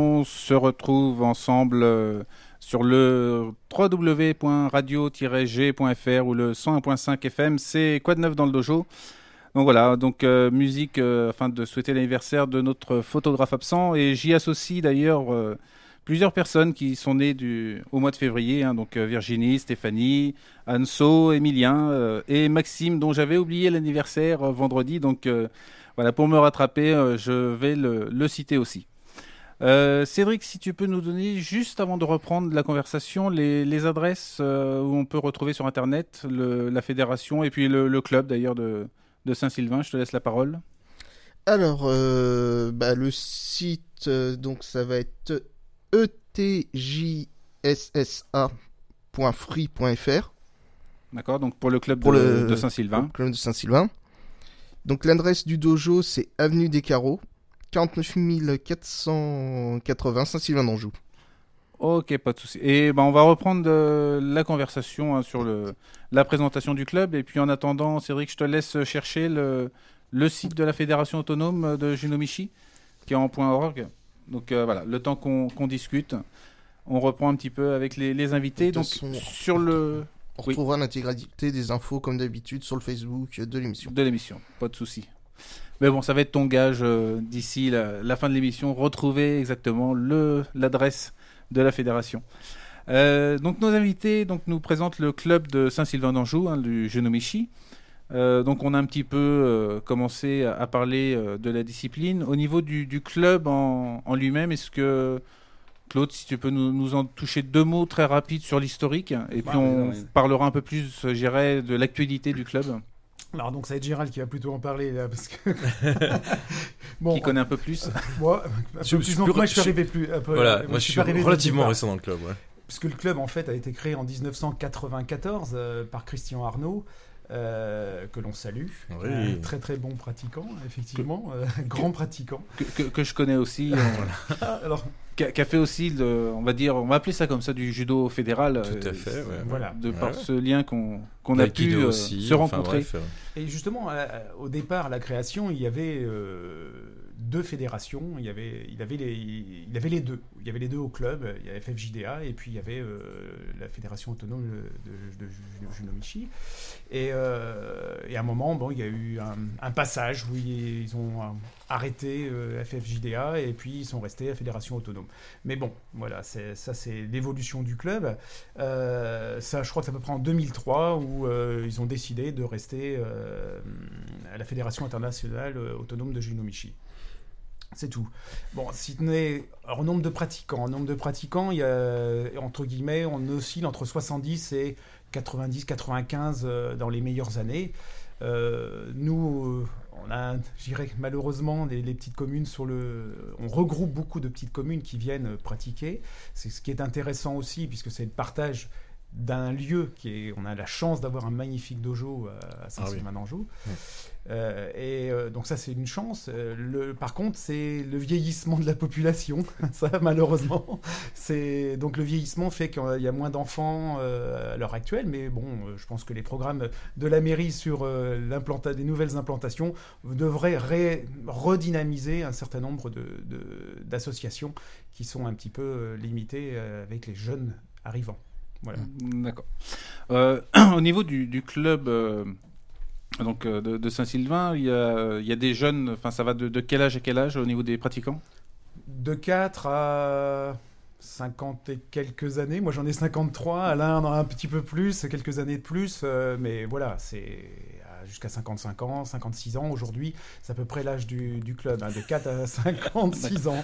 on se retrouve ensemble euh, sur le w w w point radio tiret g point f r ou le cent un point cinq F M. C'est Quoi de neuf dans le dojo? Donc voilà, donc euh, musique euh, afin de souhaiter l'anniversaire de notre photographe absent. Et j'y associe d'ailleurs euh, plusieurs personnes qui sont nées du, au mois de février. Hein, donc euh, Virginie, Stéphanie, Anso, Emilien euh, et Maxime, dont j'avais oublié l'anniversaire euh, vendredi. Donc euh, voilà, pour me rattraper, euh, je vais le, le citer aussi. Euh, Cédric, si tu peux nous donner, juste avant de reprendre la conversation, les, les adresses euh, où on peut retrouver sur Internet le, la fédération et puis le, le club d'ailleurs de... de Saint-Sylvain, je te laisse la parole. Alors, euh, bah, le site, euh, donc ça va être e t j s s a point free point f r. D'accord, donc pour le club Pour de, le, de Saint-Sylvain. Le club de Saint-Sylvain. Donc l'adresse du dojo, c'est avenue des Carreaux, quarante-neuf mille quatre cent quatre-vingts, Saint-Sylvain d'Anjou. Ok, pas de souci. Et ben on va reprendre euh, la conversation hein, sur le, la présentation du club. Et puis en attendant, Cédric, je te laisse chercher le, le site de la Fédération autonome de Junomichi, qui est en .org. Donc euh, voilà, le temps qu'on qu'on discute, on reprend un petit peu avec les, les invités. Donc façon, sur le... On Oui. retrouvera l'intégralité des infos, comme d'habitude, sur le Facebook de l'émission. De l'émission, pas de souci. Mais bon, ça va être ton gage euh, d'ici la, la fin de l'émission, retrouver exactement le l'adresse de la fédération. Euh, donc nos invités donc, nous présentent le club de Saint-Sylvain d'Anjou, hein, du Junomichi. Euh, donc on a un petit peu euh, commencé à, à parler euh, de la discipline. Au niveau du, du club en, en lui-même, est-ce que, Claude, si tu peux nous, nous en toucher deux mots très rapides sur l'historique, et puis Ah, on oui, oui. parlera un peu plus, je dirais, de l'actualité du club, Alors donc ça va être Gérald qui va plutôt en parler là parce que bon, qui connaît un peu plus. moi, un peu Je- je plus suis donc plus- moi je suis je suis- arrivé plus un peu- Voilà, euh, moi je suis pas arrivé dès le relativement départ. récent dans le club. Ouais. Puisque le club en fait a été créé en dix-neuf cent quatre-vingt-quatorze euh, par Christian Arnaud, euh, que l'on salue, Oui. un très très bon pratiquant effectivement, euh, grand pratiquant. que, que, que je connais aussi, euh, Ah, alors qui, a, qui a fait aussi, de, on va dire, on va appeler ça comme ça, du judo fédéral. Tout euh, à fait, ouais. voilà. De Ouais. par ce lien qu'on qu'on a pu L'aïkido euh, aussi, se enfin, rencontrer. bref, euh, Et justement, euh, au départ, à la création, il y avait euh, deux fédérations. Il y avait, il avait les, il y avait les deux. Il y avait les deux au club. Il y avait F F J D A et puis il y avait euh, la fédération autonome de, de, de Ju- Junomichi. Et, euh, et à un moment, bon, il y a eu un, un passage où ils, ils ont euh, arrêté euh, F F J D A et puis ils sont restés à la fédération autonome. Mais bon, voilà, c'est, ça c'est l'évolution du club. Euh, ça, je crois que c'est à peu près en deux mille trois où euh, ils ont décidé de rester euh, à la Fédération internationale euh, autonome de Junomichi. C'est tout. Bon, si tenez, en nombre de pratiquants, en nombre de pratiquants, il y a, entre guillemets, on oscille entre soixante-dix et quatre-vingt-dix, quatre-vingt-quinze euh, dans les meilleures années. Euh, nous, euh, on a, je dirais malheureusement, les, les petites communes sur le, on regroupe beaucoup de petites communes qui viennent pratiquer. C'est ce qui est intéressant aussi, puisque c'est le partage d'un lieu qui est, on a la chance d'avoir un magnifique dojo à, à Saint-Sylvain d'Anjou. Oui. Euh, et euh, donc ça c'est une chance. Euh, le, par contre c'est le vieillissement de la population, ça malheureusement. C'est donc le vieillissement fait qu'il y a moins d'enfants euh, à l'heure actuelle, mais bon, euh, je pense que les programmes de la mairie sur euh, l'implanta- des nouvelles implantations devraient ré- redynamiser un certain nombre de, de- d'associations qui sont un petit peu euh, limitées euh, avec les jeunes arrivants. Voilà. D'accord. Euh, au niveau du, du club euh, donc, euh, de, de Saint-Sylvain, il y a, il y a des jeunes, enfin ça va de, de quel âge à quel âge au niveau des pratiquants? De quatre à cinquante et quelques années. Moi, j'en ai cinquante-trois. Alain en a un petit peu plus, quelques années de plus. euh, mais voilà, c'est euh, jusqu'à cinquante-cinq ans, cinquante-six ans. Aujourd'hui, c'est à peu près l'âge du, du club, hein, de quatre à cinquante-six ans.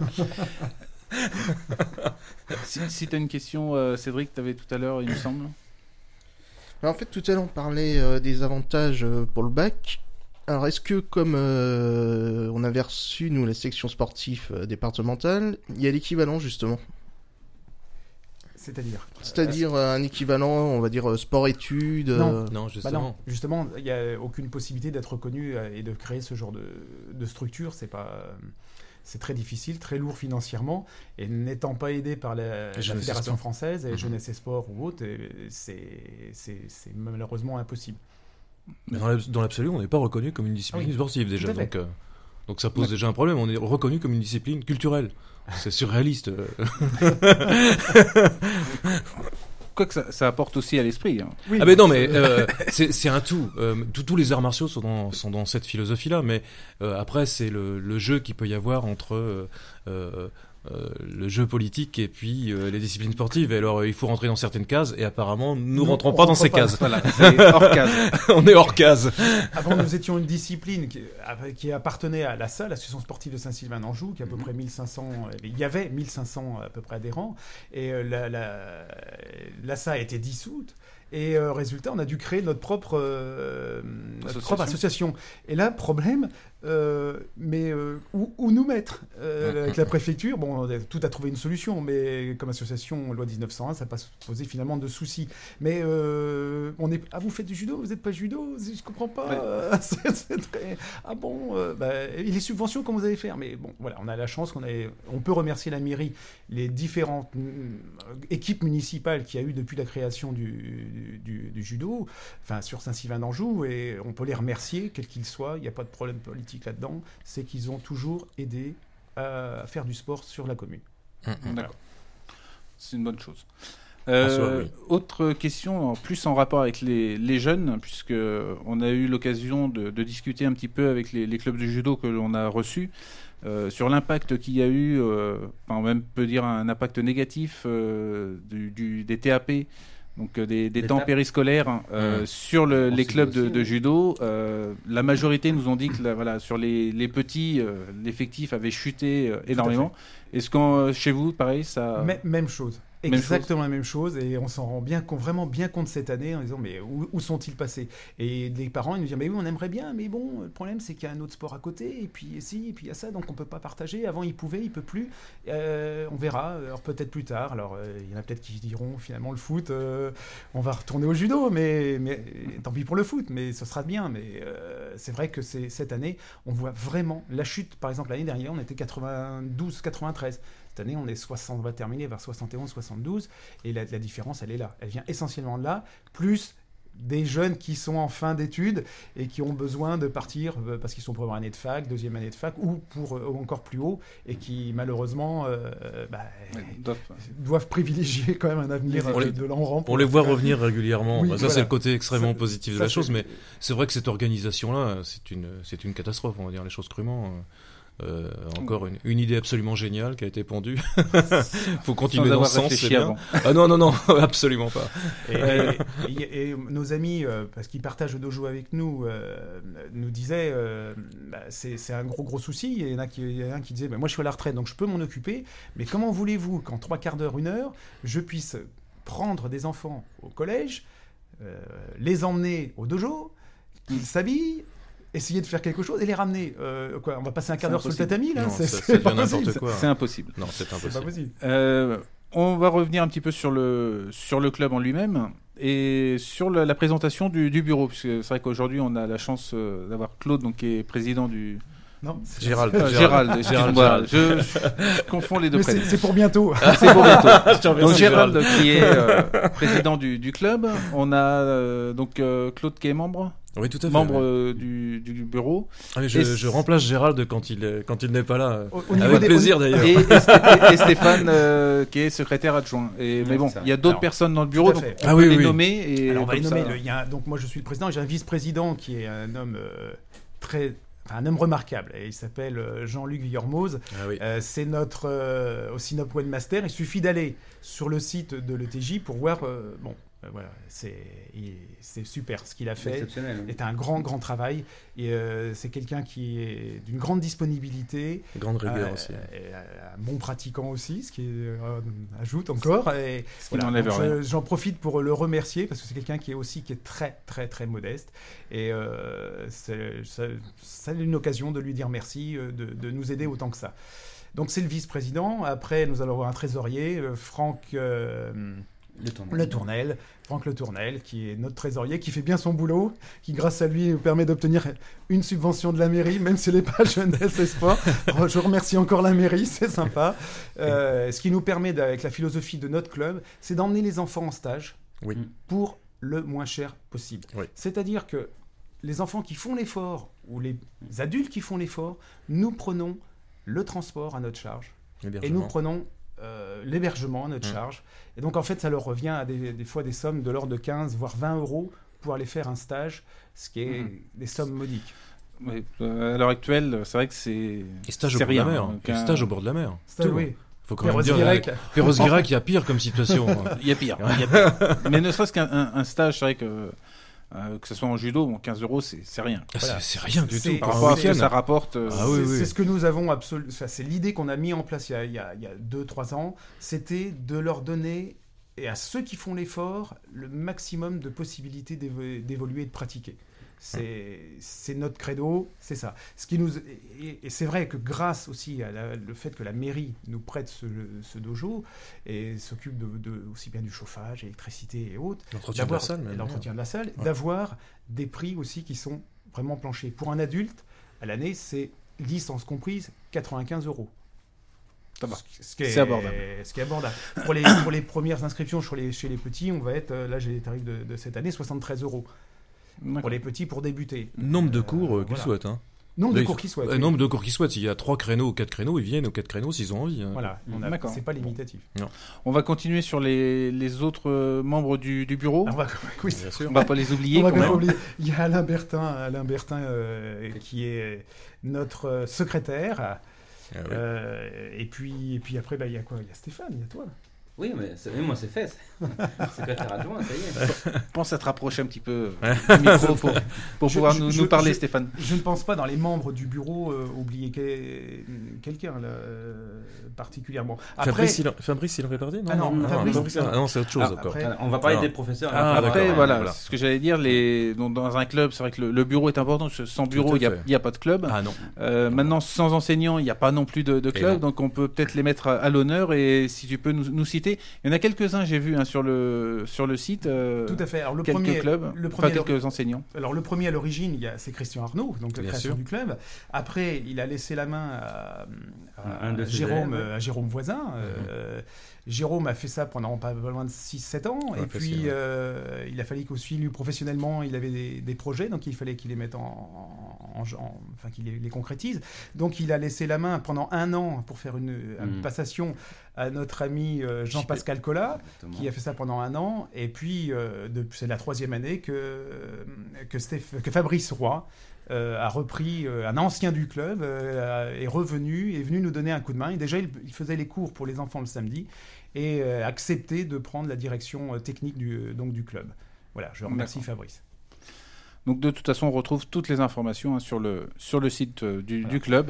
Si, si tu as une question, euh, Cédric, tu avais tout à l'heure, il me semble. Alors, en fait, tout à l'heure, on parlait euh, des avantages euh, pour le bac. Alors, est-ce que, comme euh, on avait reçu, nous, la section sportive euh, départementale, il y a l'équivalent, justement? C'est-à-dire C'est-à-dire euh, un équivalent, on va dire, euh, sport-études euh, Non. Non, Bah justement. non, justement, il n'y a aucune possibilité d'être reconnu euh, et de créer ce genre de, de structure. C'est pas, euh, c'est très difficile, très lourd financièrement, et n'étant pas aidé par la, la Jeunesse et Fédération Sport. française et Mhm. Jeunesse et Sport ou autre, et c'est, c'est, c'est malheureusement impossible. Mais dans l'ab- dans l'absolu, on n'est pas reconnu comme une discipline Ah oui, sportive tout déjà. à fait. Donc, euh, Donc ça pose déjà un problème. On est reconnu comme une discipline culturelle. C'est surréaliste. Quoique ça, ça apporte aussi à l'esprit. Hein. Oui, Ah mais non, mais euh, c'est, c'est un tout. Euh, tout. Tous les arts martiaux sont dans, sont dans cette philosophie-là, mais euh, après c'est le, le jeu qu'il peut y avoir entre euh, euh, euh, le jeu politique et puis euh, les disciplines sportives. Et alors euh, il faut rentrer dans certaines cases, et apparemment nous Nous, rentrons on pas dans rentre ces pas. cases. Voilà, c'est hors case. On est hors case. Avant, nous étions une discipline qui, qui appartenait à l'A S A, l'Association sportive de Saint-Sylvain-d'Anjou, qui a à peu près mille cinq cents, il y avait mille cinq cents à peu près adhérents, et euh, la, la, l'A S A a été dissoute. Et euh, résultat, on a dû créer notre propre, euh, notre Association. propre association. Et là, problème, euh, mais euh, où, où nous mettre euh, Avec la préfecture, bon, tout a trouvé une solution, mais comme association, loi dix-neuf cent un, ça n'a pas posé finalement de soucis. Mais euh, on est, ah, vous faites du judo, vous n'êtes pas judo, je comprends pas. Ouais. euh, c'est, c'est très, ah bon, euh, bah, et les subventions, comment vous allez faire? Mais bon, voilà, on a la chance qu'on ait, on peut remercier la mairie, les différentes euh, équipes municipales qu'il y a eu depuis la création du Du, du judo, enfin sur Saint-Sylvain-d'Anjou, et on peut les remercier, quels qu'ils soient, il n'y a pas de problème politique là-dedans, c'est qu'ils ont toujours aidé à, à faire du sport sur la commune. D'accord. C'est une bonne chose. Euh, En soi, oui. Autre question, en plus en rapport avec les, les jeunes, puisque on a eu l'occasion de, de discuter un petit peu avec les, les clubs de judo que l'on a reçus euh, sur l'impact qu'il y a eu, euh, enfin on même peut dire un impact négatif euh, du, du, des T A P. Donc euh, des, des Des temps ta- périscolaires hein, euh, Mmh. sur le, On les s'y clubs dit de, aussi, de oui. judo. Euh, la majorité nous ont dit que la- voilà, sur les, les petits, euh, l'effectif avait chuté euh, énormément. Est-ce que euh, chez vous, pareil, ça... Mais- même chose. Même Exactement la même chose, et on s'en rend bien compte, vraiment bien compte cette année en disant mais où, où sont-ils passés? Et les parents ils nous disent mais oui on aimerait bien, mais bon le problème c'est qu'il y a un autre sport à côté, et puis si, et puis il y a ça, donc on peut pas partager. Avant il pouvait, il peut plus. Euh, on verra, alors peut-être plus tard. Alors euh, il y en a peut-être qui diront finalement le foot, euh, on va retourner au judo, mais, mais tant pis pour le foot, mais ce sera bien. Mais euh, c'est vrai que c'est cette année on voit vraiment la chute. Par exemple l'année dernière on était quatre-vingt-douze quatre-vingt-treize. Cette année, on est soixante, on va terminer vers soixante et onze soixante-douze, et la, la différence, elle est là. Elle vient essentiellement de là, plus des jeunes qui sont en fin d'études et qui ont besoin de partir euh, parce qu'ils sont première année de fac, deuxième année de fac, ou pour euh, encore plus haut, et qui malheureusement euh, bah, Ouais, doivent- doivent privilégier quand même un avenir On euh, les- de l'en-rampe. On les voit revenir régulièrement. Oui, ça, voilà. c'est le côté extrêmement Ça- positif de ça, la chose, c'est- mais c'est vrai que cette organisation-là, c'est une, c'est une catastrophe, on va dire les choses crûment. Euh, encore une, une idée absolument géniale qui a été pondue. Faut continuer Sans dans avoir ce sens, réfléchi c'est bien. avant. Ah non, non, non, absolument pas. Et, et- et- et nos amis, euh, parce qu'ils partagent le dojo avec nous, euh, nous disaient euh, bah, c'est, c'est un gros gros souci. Il y en a qui, il y en a un qui disait bah, moi je suis à la retraite donc je peux m'en occuper, mais comment voulez-vous qu'en trois quarts d'heure, une heure, je puisse prendre des enfants au collège, euh, les emmener au dojo, qu'ils s'habillent, essayer de faire quelque chose et les ramener. Euh, quoi, on va passer un quart C'est d'heure sur le impossible. tatami là, Non, c'est, ça, c'est ça pas devient n'importe possible. quoi. C'est impossible. Non, c'est C'est pas impossible. possible. Euh, on va revenir un petit peu sur le, sur le club en lui-même et sur le- la présentation du, du bureau, puisque c'est vrai qu'aujourd'hui on a la chance euh, d'avoir Claude, donc, qui est président du... Non, c'est- Gérald. Euh, Gérald. Gérald, Gérald, excuse-moi, Gérald. je, je confonds les deux Mais prénoms. c'est, c'est pour bientôt. C'est pour bientôt. Donc remercie, Gérald Gérald. qui est euh, président du, du club, on a euh, donc euh, Claude qui est membre, Oui, tout à fait. membre ouais. euh, du, du bureau, Ah, mais je, Et je c'est- remplace Gérald quand il, est- quand il n'est pas là. Au- au niveau Avec des- plaisir d'ailleurs. et, et Sté- et Stéphane euh, qui est secrétaire adjoint. Et, mais Ouais, bon, c'est ça. il y a d'autres Alors, personnes dans le bureau, tout à donc fait. on Ah peut oui, les oui. nommer. Et Alors on va les comme nommer. ça- le- il y a un- donc moi je suis le président, j'ai un vice-président qui est un homme euh, très, enfin, un homme remarquable. Et il s'appelle euh, Jean-Luc Villermoz. Ah oui. Euh, c'est notre euh, aussi notre webmaster. Il suffit d'aller sur le site de l'E T J pour voir. euh, bon, euh, voilà, c'est il- c'est super ce qu'il a C'est fait. exceptionnel. C'est un grand grand travail et euh, c'est quelqu'un qui est d'une grande disponibilité. Grande rigueur Euh, aussi. et un bon pratiquant aussi, ce qui euh, ajoute encore. Et Ce qui voilà, n'enlève donc rien. je- j'en profite pour le remercier parce que c'est quelqu'un qui est aussi qui est très très très modeste et euh, c'est, ça, ça est une occasion de lui dire merci euh, de, de nous aider autant que ça. Donc c'est le vice-président. Après nous allons avoir un trésorier, euh, Franck. euh, Le temps. Le Tournel, Franck Le Tournel, qui est notre trésorier, qui fait bien son boulot, qui grâce à lui nous permet d'obtenir une subvention de la mairie, même si elle n'est pas jeunesse et sport. Alors, je remercie encore la mairie, c'est sympa. Euh, ce qui nous permet, avec la philosophie de notre club, c'est d'emmener les enfants en stage Oui. pour le moins cher possible. Oui. C'est-à-dire que les enfants qui font l'effort ou les adultes qui font l'effort, nous prenons le transport à notre charge et nous prenons euh, l'hébergement à notre mmh. charge. Et donc en fait, ça leur revient à des, des fois des sommes de l'ordre de quinze voire vingt euros pour aller faire un stage, ce qui est mmh. des sommes modiques. Oui, à l'heure actuelle, c'est vrai que c'est. Et stage au bord de la mer. Et stage au bord de la mer. Stage, oui. Faut quand même dire. Perros-Guirec, il y a pire comme situation. Il y a pire. Il y a pire. Mais ne serait-ce qu'un un, un stage, c'est vrai que. Euh, que ce soit en judo, bon, quinze euros, c'est, c'est rien. Voilà. C'est, c'est rien du c'est, tout. Par rapport à ce que ça rapporte. Euh... Ah, oui, c'est, oui. c'est ce que nous avons absolument. Enfin, c'est l'idée qu'on a mis en place il y a, il y a, il y a deux trois ans. C'était de leur donner, et à ceux qui font l'effort, le maximum de possibilités d'évo- d'évoluer et de pratiquer. C'est, c'est notre credo, c'est ça. Ce qui nous, et, et c'est vrai que grâce aussi à la, le fait que la mairie nous prête ce, ce dojo et s'occupe de, de, aussi bien du chauffage, électricité et autres, l'entretien de la salle, même, l'entretien de la salle, ouais. d'avoir des prix aussi qui sont vraiment planchers. Pour un adulte, à l'année, c'est licence comprise, quatre-vingt-quinze euros. Ça va. Ce qui est, c'est abordable. Ce qui est abordable. Pour les, pour les premières inscriptions sur les, chez les petits, on va être, là j'ai les tarifs de, de cette année, soixante-treize euros. D'accord. Pour les petits, pour débuter. Nombre de cours euh, qu'ils voilà. souhaitent. Hein. Nombre de Là, cours qu'ils souhaitent. Euh, oui. Nombre de cours qu'ils souhaitent. Il y a trois créneaux, quatre créneaux, ils viennent aux quatre créneaux s'ils ont envie. Hein. Voilà, on a, D'accord. c'est pas limitatif. Bon. On va continuer sur les, les autres euh, membres du, du bureau. On va, oui, Bien sûr. On va pas les oublier. on va quand quand même. même oublier. Il y a Alain Bertin, Alain Bertin euh, qui est notre euh, secrétaire. Ah, oui. euh, et, puis, et puis après, bah, il y a quoi? Il y a Stéphane, il y a toi. Oui, mais c'est, moi c'est fait. Secrétaire adjoint, ça y est. Pense à te rapprocher un petit peu du micro pour, pour Je- pouvoir je- nous, je- nous parler, je- Stéphane. Je ne pense pas dans les membres du bureau euh, oublier que- quelqu'un là, euh, particulièrement. Après, Fabrice, il, Fabrice, il aurait perdu, non Ah non, non, Fabrice, Fabrice, non. ah non, c'est autre chose Ah, encore. après- On va parler Ah. des professeurs. Ah, Après, d'accord, voilà, voilà. c'est ce que j'allais dire. Les, dans, dans un club, c'est vrai que le, le bureau est important. parce que Sans bureau, Tout à il n'y a, fait. il y a pas de club. Ah non. Euh, maintenant, sans enseignants, il n'y a pas non plus de, de Et club. non. Donc, on peut peut-être les mettre à, à l'honneur. Et si tu peux nous, nous citer, il y en a quelques-uns, j'ai vu hein, sur, le, sur le site. Euh, tout à fait. Alors, le quelques premier, clubs, le enfin premier, quelques enseignants. Alors le premier à l'origine, il y a, c'est Christian Arnaud, donc la Bien création sûr. du club. Après, il a laissé la main à, à- Un de à ses Jérôme, élèves. à Jérôme Voisin. Euh, Jérôme a fait ça pendant pas loin de six sept ans. Ouais, et puis, facile, ouais. euh, il a fallu qu'aussi, lui, professionnellement, il avait des, des projets, donc il fallait qu'il les mette en... en- en- enfin, qu'il les, les concrétise. Donc, il a laissé la main pendant un an pour faire une, une Mm. passation à notre ami euh, Jean-Pascal Collat, Exactement. qui a fait ça pendant un an, et puis euh, de- c'est la troisième année que, que, Stéph- que Fabrice Roy euh, a repris, euh, un ancien du club, euh, est revenu, est venu nous donner un coup de main. Et déjà, il, il faisait les cours pour les enfants le samedi, et euh, accepté de prendre la direction euh, technique du, euh, donc, du club. Voilà, je remercie D'accord. Fabrice. Donc, de toute façon, on retrouve toutes les informations hein, sur, le, sur le site euh, du, Voilà. du club.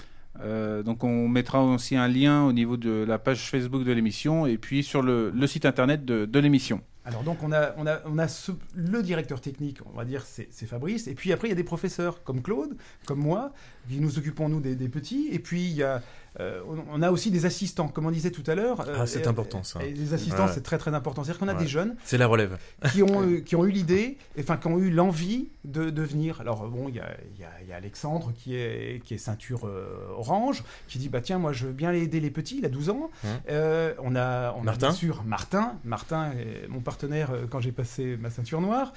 Euh, donc, on mettra aussi un lien au niveau de la page Facebook de l'émission et puis sur le, le site internet de, de l'émission. Alors donc on a, on a, on a ce- le directeur technique, on va dire c'est, c'est Fabrice, et puis après il y a des professeurs comme Claude, comme moi, qui nous occupons nous des, des petits, et puis il y a, euh, on, on a aussi des assistants, comme on disait tout à l'heure. Ah, c'est et- important, ça. Et les assistants Ouais. c'est très très important, c'est-à-dire qu'on a Ouais. des jeunes C'est la relève. qui ont, euh, qui ont eu l'idée, enfin qui ont eu l'envie de, de venir. Alors bon, il y a, il y a- il y a Alexandre qui est, qui est ceinture euh, orange, qui dit bah tiens moi je veux bien aider les petits, il a douze ans. Hum. Euh, on a, on Martin a bien sûr Martin, Martin est mon partenaire euh, quand j'ai passé ma ceinture noire,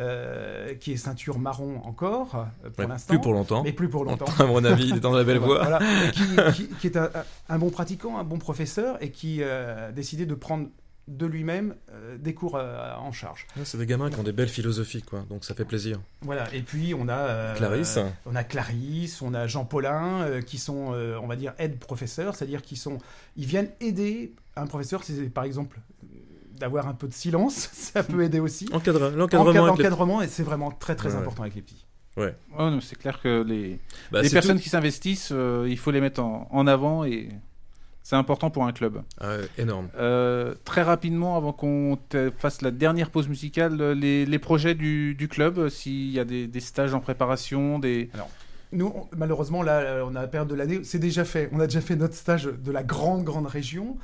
euh, qui est ceinture marron encore euh, pour Ouais, l'instant. plus pour longtemps. Mais plus pour longtemps. À mon avis, il est dans la belle voie. Voilà, et qui, qui- qui est un, un bon pratiquant, un bon professeur, et qui euh, a décidé de prendre de lui-même euh, des cours euh, en charge. Ouais, c'est des gamins qui ont des belles philosophies, quoi. Donc ça fait plaisir. Voilà. Et puis on a euh, Clarisse. on a Clarisse, on a Jean Paulin, euh, qui sont, euh, on va dire, aide-professeurs, c'est-à-dire qu'ils sont, ils viennent aider un professeur. C'est par exemple d'avoir un peu de silence, ça peut aider aussi. Encadre, l'encadrement. Encadre- avec les- Encadrement, et c'est vraiment très très Ouais. important avec les petits. Ouais, non, c'est clair que les, Bah, les c'est personnes tout- qui s'investissent, euh, il faut les mettre en, en avant et c'est important pour un club. Ah, ouais, énorme. Euh, très rapidement, avant qu'on te fasse la dernière pause musicale, les, les projets du, du club, s'il y a des, des stages en préparation, des... Nous, on- malheureusement, là, on a la période de l'année, c'est déjà fait. On a déjà fait notre stage de la grande, grande région.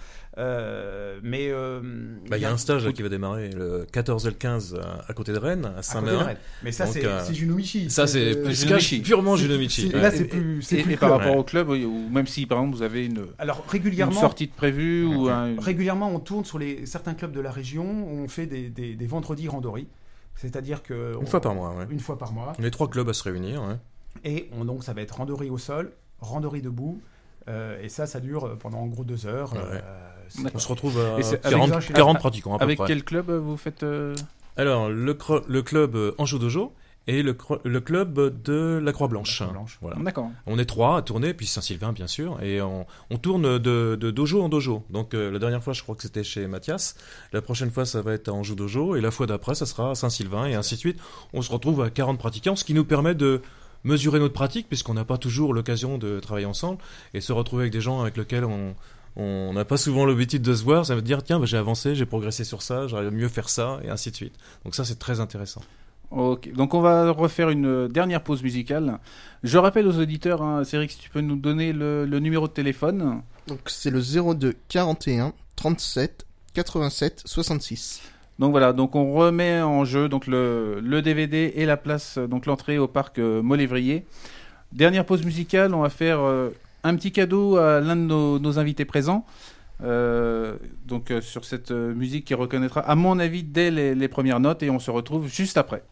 Euh, mais. euh, Bah, il y a un stage là, qui va démarrer le quatorze et le quinze à, à côté de Rennes, à à côté de Saint-Mérin. Rennes. Mais ça, Donc, c'est euh, c'est Junomichi. Ça, c'est euh, plus- Junomichi. purement c'est- Junomichi. c'est- Ouais. Là, c'est Et- plus. c'est Et, plus et par club. rapport Ouais. au club, oui, ou même si par exemple vous avez une, Alors, une régulièrement. sortie de prévue ou un... Régulièrement, on tourne sur les, certains clubs de la région. On fait des, des, des vendredis randonnées. C'est-à-dire que Une on- fois par mois, ouais. Une fois par mois. On est trois clubs à se réunir, ouais. Et on, donc ça va être randonnée au sol, randonnée debout. Euh, et ça, ça dure pendant en gros deux heures. Ouais. Euh, c'est- On se retrouve à Et c'est avec- quarante, avec- quarante pratiquants à peu Avec près. quel club vous faites euh, Alors, le, cro- le club euh, Anjou Dojo et le, cro- le club de la Croix-Blanche. La Croix-Blanche. Voilà. D'accord. On est trois à tourner, puis Saint-Sylvain bien sûr, et on, on tourne de, de dojo en dojo. Donc euh, la dernière fois, je crois que c'était chez Mathias. La prochaine fois, ça va être à Anjou Dojo, et la fois d'après, ça sera à Saint-Sylvain, et ainsi de suite. On se retrouve à quarante pratiquants, ce qui nous permet de mesurer notre pratique, puisqu'on n'a pas toujours l'occasion de travailler ensemble, et se retrouver avec des gens avec lesquels on on n'a pas souvent l'habitude de se voir. Ça veut dire, tiens, bah, j'ai avancé, j'ai progressé sur ça, j'arrive à mieux faire ça, et ainsi de suite. Donc ça, c'est très intéressant. Ok, donc on va refaire une dernière pause musicale. Je rappelle aux auditeurs, hein, Cédric, si tu peux nous donner le, le numéro de téléphone. Donc c'est le zéro deux quarante et un trente-sept quatre-vingt-sept soixante-six. Donc voilà, donc on remet en jeu donc le, le D V D et la place, donc l'entrée au parc euh, Molévrier. Dernière pause musicale, on va faire euh, un petit cadeau à l'un de nos, nos invités présents. Euh, donc euh, sur cette euh, musique qui reconnaîtra, à mon avis, dès les, les premières notes, et on se retrouve juste après.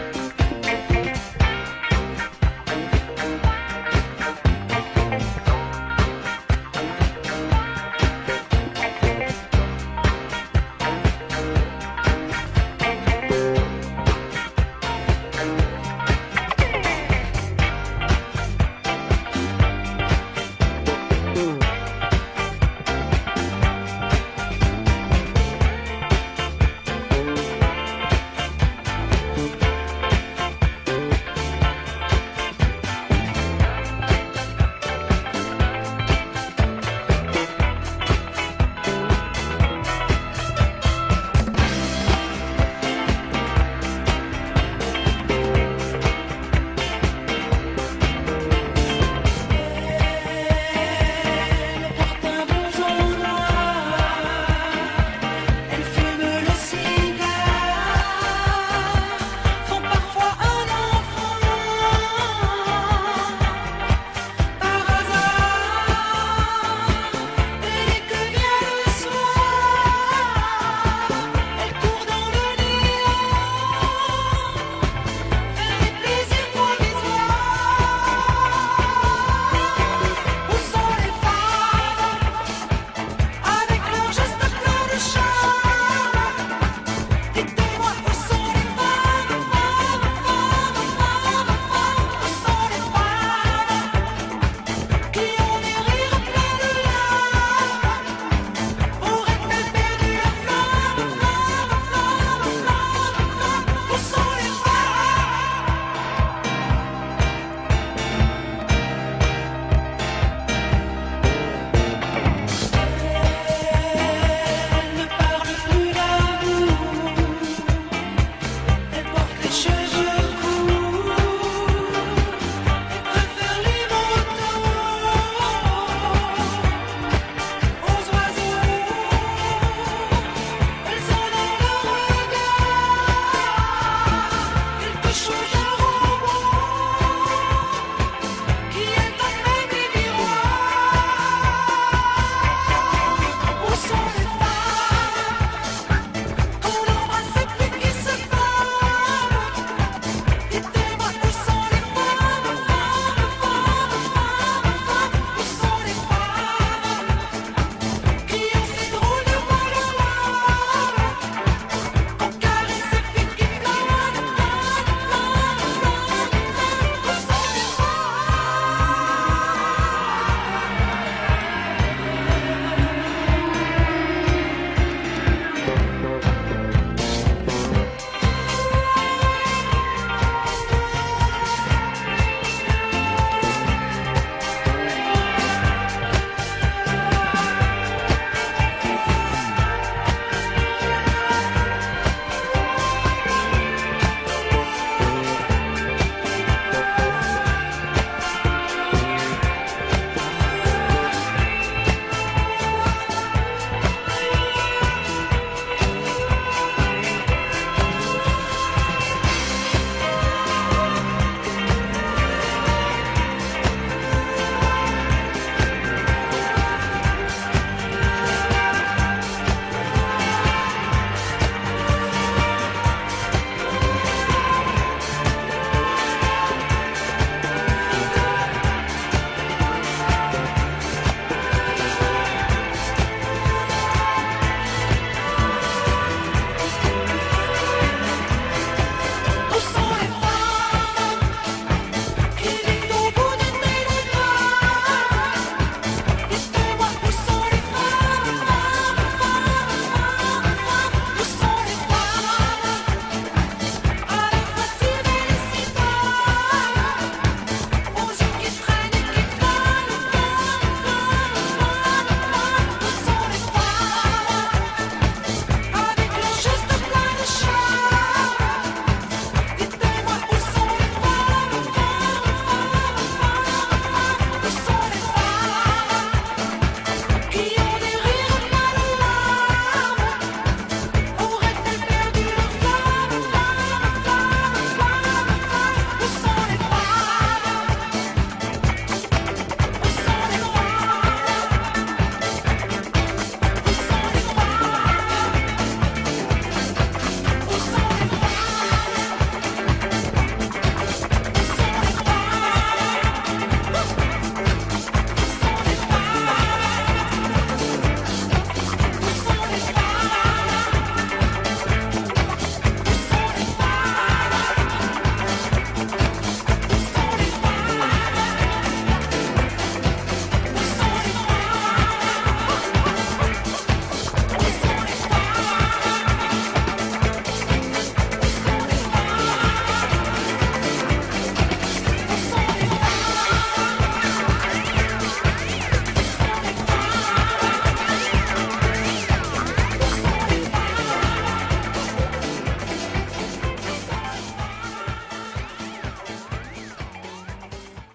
Thank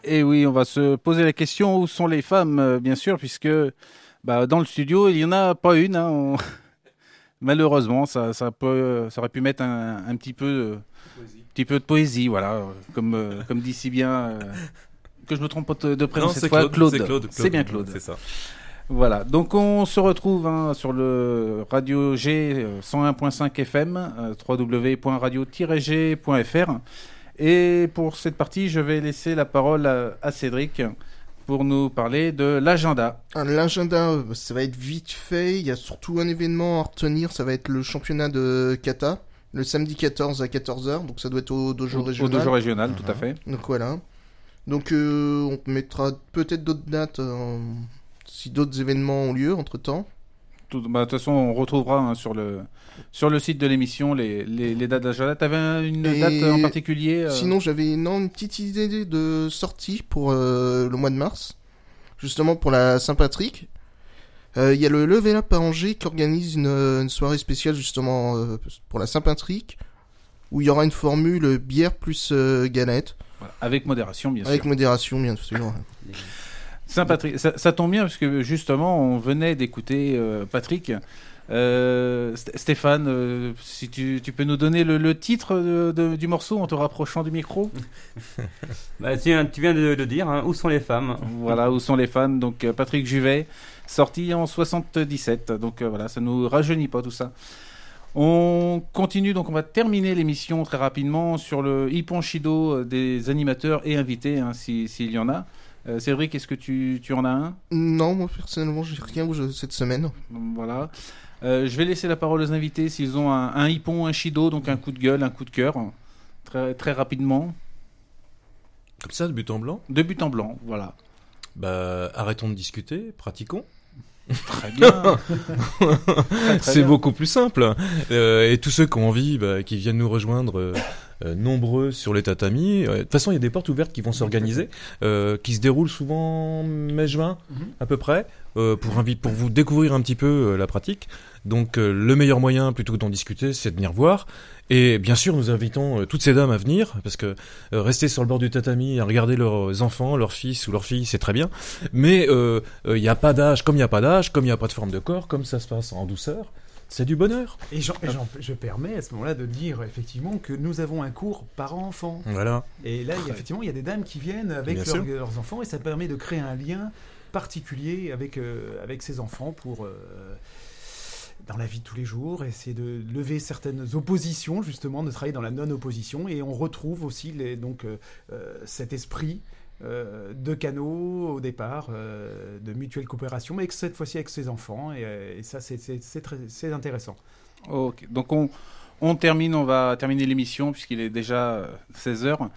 Et oui, on va se poser la question où sont les femmes, euh, bien sûr, puisque bah, dans le studio, il n'y en a pas une. Hein, on... Malheureusement, ça, ça, peut, ça aurait pu mettre un, un petit, peu, euh, petit peu de poésie, voilà, euh, comme, euh, comme dit si bien, euh, que je me trompe pas de prénom Non, cette c'est fois, Claude, Claude. c'est Claude, C'est bien Claude. C'est ça. Voilà, donc on se retrouve hein, sur le Radio G euh, cent un point cinq F M, euh, w w w point radio tiret g point f r. Et pour cette partie, je vais laisser la parole à, à Cédric pour nous parler de l'agenda. Alors, l'agenda, euh, ça va être vite fait. Il y a surtout un événement à retenir. Ça va être le championnat de kata, le samedi quatorze à quatorze heures. Donc ça doit être au dojo Au, au régional. dojo régional, tout à fait. Donc voilà. Donc euh, on mettra peut-être d'autres dates euh, si d'autres événements ont lieu entre-temps. Tout- bah, De toute façon, on retrouvera hein, sur, le, sur le site de l'émission les, les, les dates d'agenda. Tu avais une Et date en particulier euh, Sinon, j'avais non, une petite idée de sortie pour euh, le mois de mars, justement pour la Saint-Patrick. Euh, Il y a le Level Up à Angers qui organise une, une soirée spéciale justement euh, pour la Saint-Patrick, où il y aura une formule bière plus euh, galette, voilà, avec modération, bien avec sûr. modération bien sûr. Saint-Patrick, ça, ça tombe bien parce que justement, on venait d'écouter euh, Patrick. Euh, St- Stéphane, euh, si tu, tu peux nous donner le, le titre de- de- du morceau en te rapprochant du micro. Bah, tu, viens- tu viens de le dire, hein, où sont les femmes? Voilà, où sont les fans. Donc euh, Patrick Juvet, sorti en soixante-dix-sept. Donc euh, voilà, ça nous rajeunit pas tout ça. On continue, donc on va terminer l'émission très rapidement sur le Ippon Shido des animateurs et invités, hein, si- s'il y en a. Euh, Cédric, est-ce que tu, tu en as un? Non, moi personnellement, j'ai rien je- cette semaine. Voilà. Euh, je vais laisser la parole aux invités s'ils ont un, un hippon, un shido, donc un coup de gueule, un coup de cœur, très, très rapidement. Comme ça, de but en blanc. De but en blanc, voilà. Bah, arrêtons de discuter, pratiquons. Très bien. Très, très C'est bien. beaucoup plus simple. Euh, et tous ceux qui ont envie, bah, qui viennent nous rejoindre euh, euh, nombreux sur les tatamis. Euh, De toute façon, il y a des portes ouvertes qui vont s'organiser, euh, qui se déroulent souvent mai-juin, à peu près, euh, pour, invi- pour vous découvrir un petit peu euh, la pratique. Donc, euh, le meilleur moyen, plutôt que d'en discuter, c'est de venir voir. Et bien sûr, nous invitons euh, toutes ces dames à venir, parce que euh, rester sur le bord du tatami et regarder leurs enfants, leurs fils ou leurs filles, c'est très bien. Mais il euh, n'y a pas d'âge, comme il n'y a pas d'âge, comme il n'y a pas de forme de corps, comme ça se passe en douceur, c'est du bonheur. Et j'en- et j'en- je permets à ce moment-là de dire effectivement que nous avons un cours par enfant. Voilà. Et là, il y a, effectivement, il y a des dames qui viennent avec Bien leurs, sûr. leurs enfants et ça permet de créer un lien particulier avec, euh, avec ces enfants pour, euh, dans la vie de tous les jours, essayer de lever certaines oppositions, justement, de travailler dans la non-opposition. Et on retrouve aussi les, donc, euh, euh, cet esprit euh, de canaux au départ, euh, de mutuelle coopération, mais cette fois-ci avec ses enfants. Et, euh, et ça, c'est, c'est, c'est, très, c'est intéressant. Ok, donc on, on termine, on va terminer l'émission puisqu'il est déjà euh, seize heures.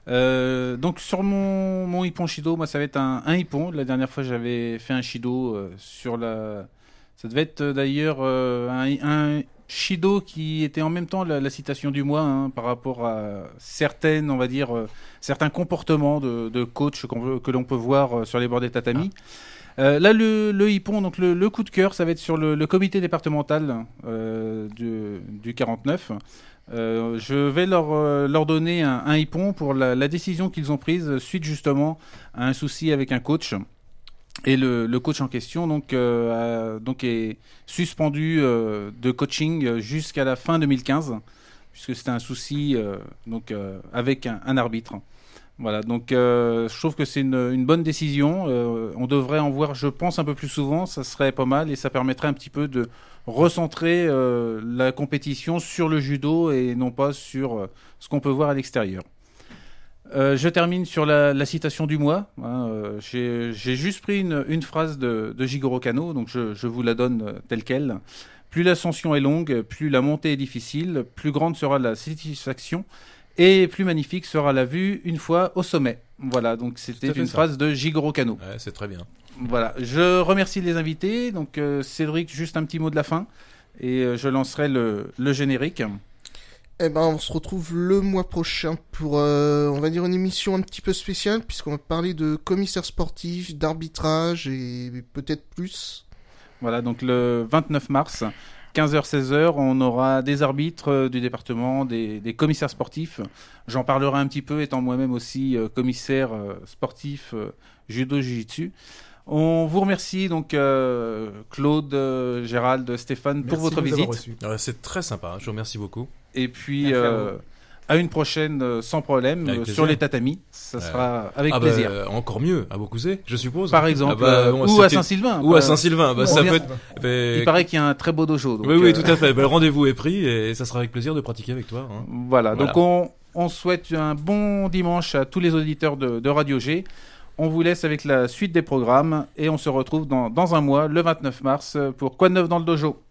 Euh, donc sur mon, mon hippon shido, moi ça va être un, un hippon. La dernière fois j'avais fait un shido euh, sur la... Ça devait être euh, d'ailleurs euh, un, un shido qui était en même temps la, la citation du mois hein, par rapport à certaines, on va dire, euh, certains comportements de, de coach qu'on veut- que l'on peut voir euh, sur les bords des tatamis. Euh, là, le, le hippon, donc le, le coup de cœur, ça va être sur le, le comité départemental euh, du, du quarante-neuf. Euh, je vais leur, euh, leur donner un, un hippon pour la, la décision qu'ils ont prise suite justement à un souci avec un coach. Et le, le coach en question donc, euh, a- donc est suspendu euh, de coaching jusqu'à la fin deux mille quinze, puisque c'était un souci euh, donc, euh, avec un, un arbitre. Voilà, donc euh, je trouve que c'est une, une bonne décision. Euh, on devrait en voir, je pense, un peu plus souvent. Ça serait pas mal et ça permettrait un petit peu de recentrer euh, la compétition sur le judo et non pas sur euh, ce qu'on peut voir à l'extérieur. Euh, je termine sur la, la citation du mois. Hein, euh, j'ai, j'ai juste pris une, une phrase de, de Jigoro Kano, donc je, je vous la donne euh, telle quelle. Plus l'ascension est longue, plus la montée est difficile, plus grande sera la satisfaction et plus magnifique sera la vue une fois au sommet. Voilà, donc c'était Tout à fait une ça. phrase de Jigoro Kano. Ouais, c'est très bien. Voilà, je remercie les invités. Donc euh, Cédric, juste un petit mot de la fin et euh, je lancerai le, le générique. Eh ben, on se retrouve le mois prochain pour, euh, on va dire, une émission un petit peu spéciale, puisqu'on va parler de commissaire sportif, d'arbitrage et peut-être plus. Voilà, donc le vingt-neuf mars, quinze heures seize heures, on aura des arbitres euh, du département, des, des commissaires sportifs. J'en parlerai un petit peu, étant moi-même aussi euh, commissaire euh, sportif euh, judo jiu-jitsu. On vous remercie donc euh, Claude, euh, Gérald, Stéphane pour Merci votre de nous avoir visite. reçus. Ouais, c'est très sympa, je vous remercie beaucoup. Et puis Merci à euh, à une prochaine euh, sans problème Avec euh, plaisir. sur les tatamis. Ça Ouais. sera avec Ah bah, plaisir. euh, encore mieux, à Beaucouzé, je suppose. Par exemple, Ah bah, euh, bon, ou à c'était- Saint-Sylvain. Ou à Euh, Saint-Sylvain, bah, on ça vient- peut être... bah, Il paraît qu'il y a un très beau dojo. Donc, oui, oui, euh, tout à fait. Bah, le rendez-vous est pris et ça sera avec plaisir de pratiquer avec toi. Hein. Voilà, Voilà. donc on, on souhaite un bon dimanche à tous les auditeurs de, de Radio G. On vous laisse avec la suite des programmes et on se retrouve dans, dans un mois, le vingt-neuf mars, pour Quoi de neuf dans le dojo.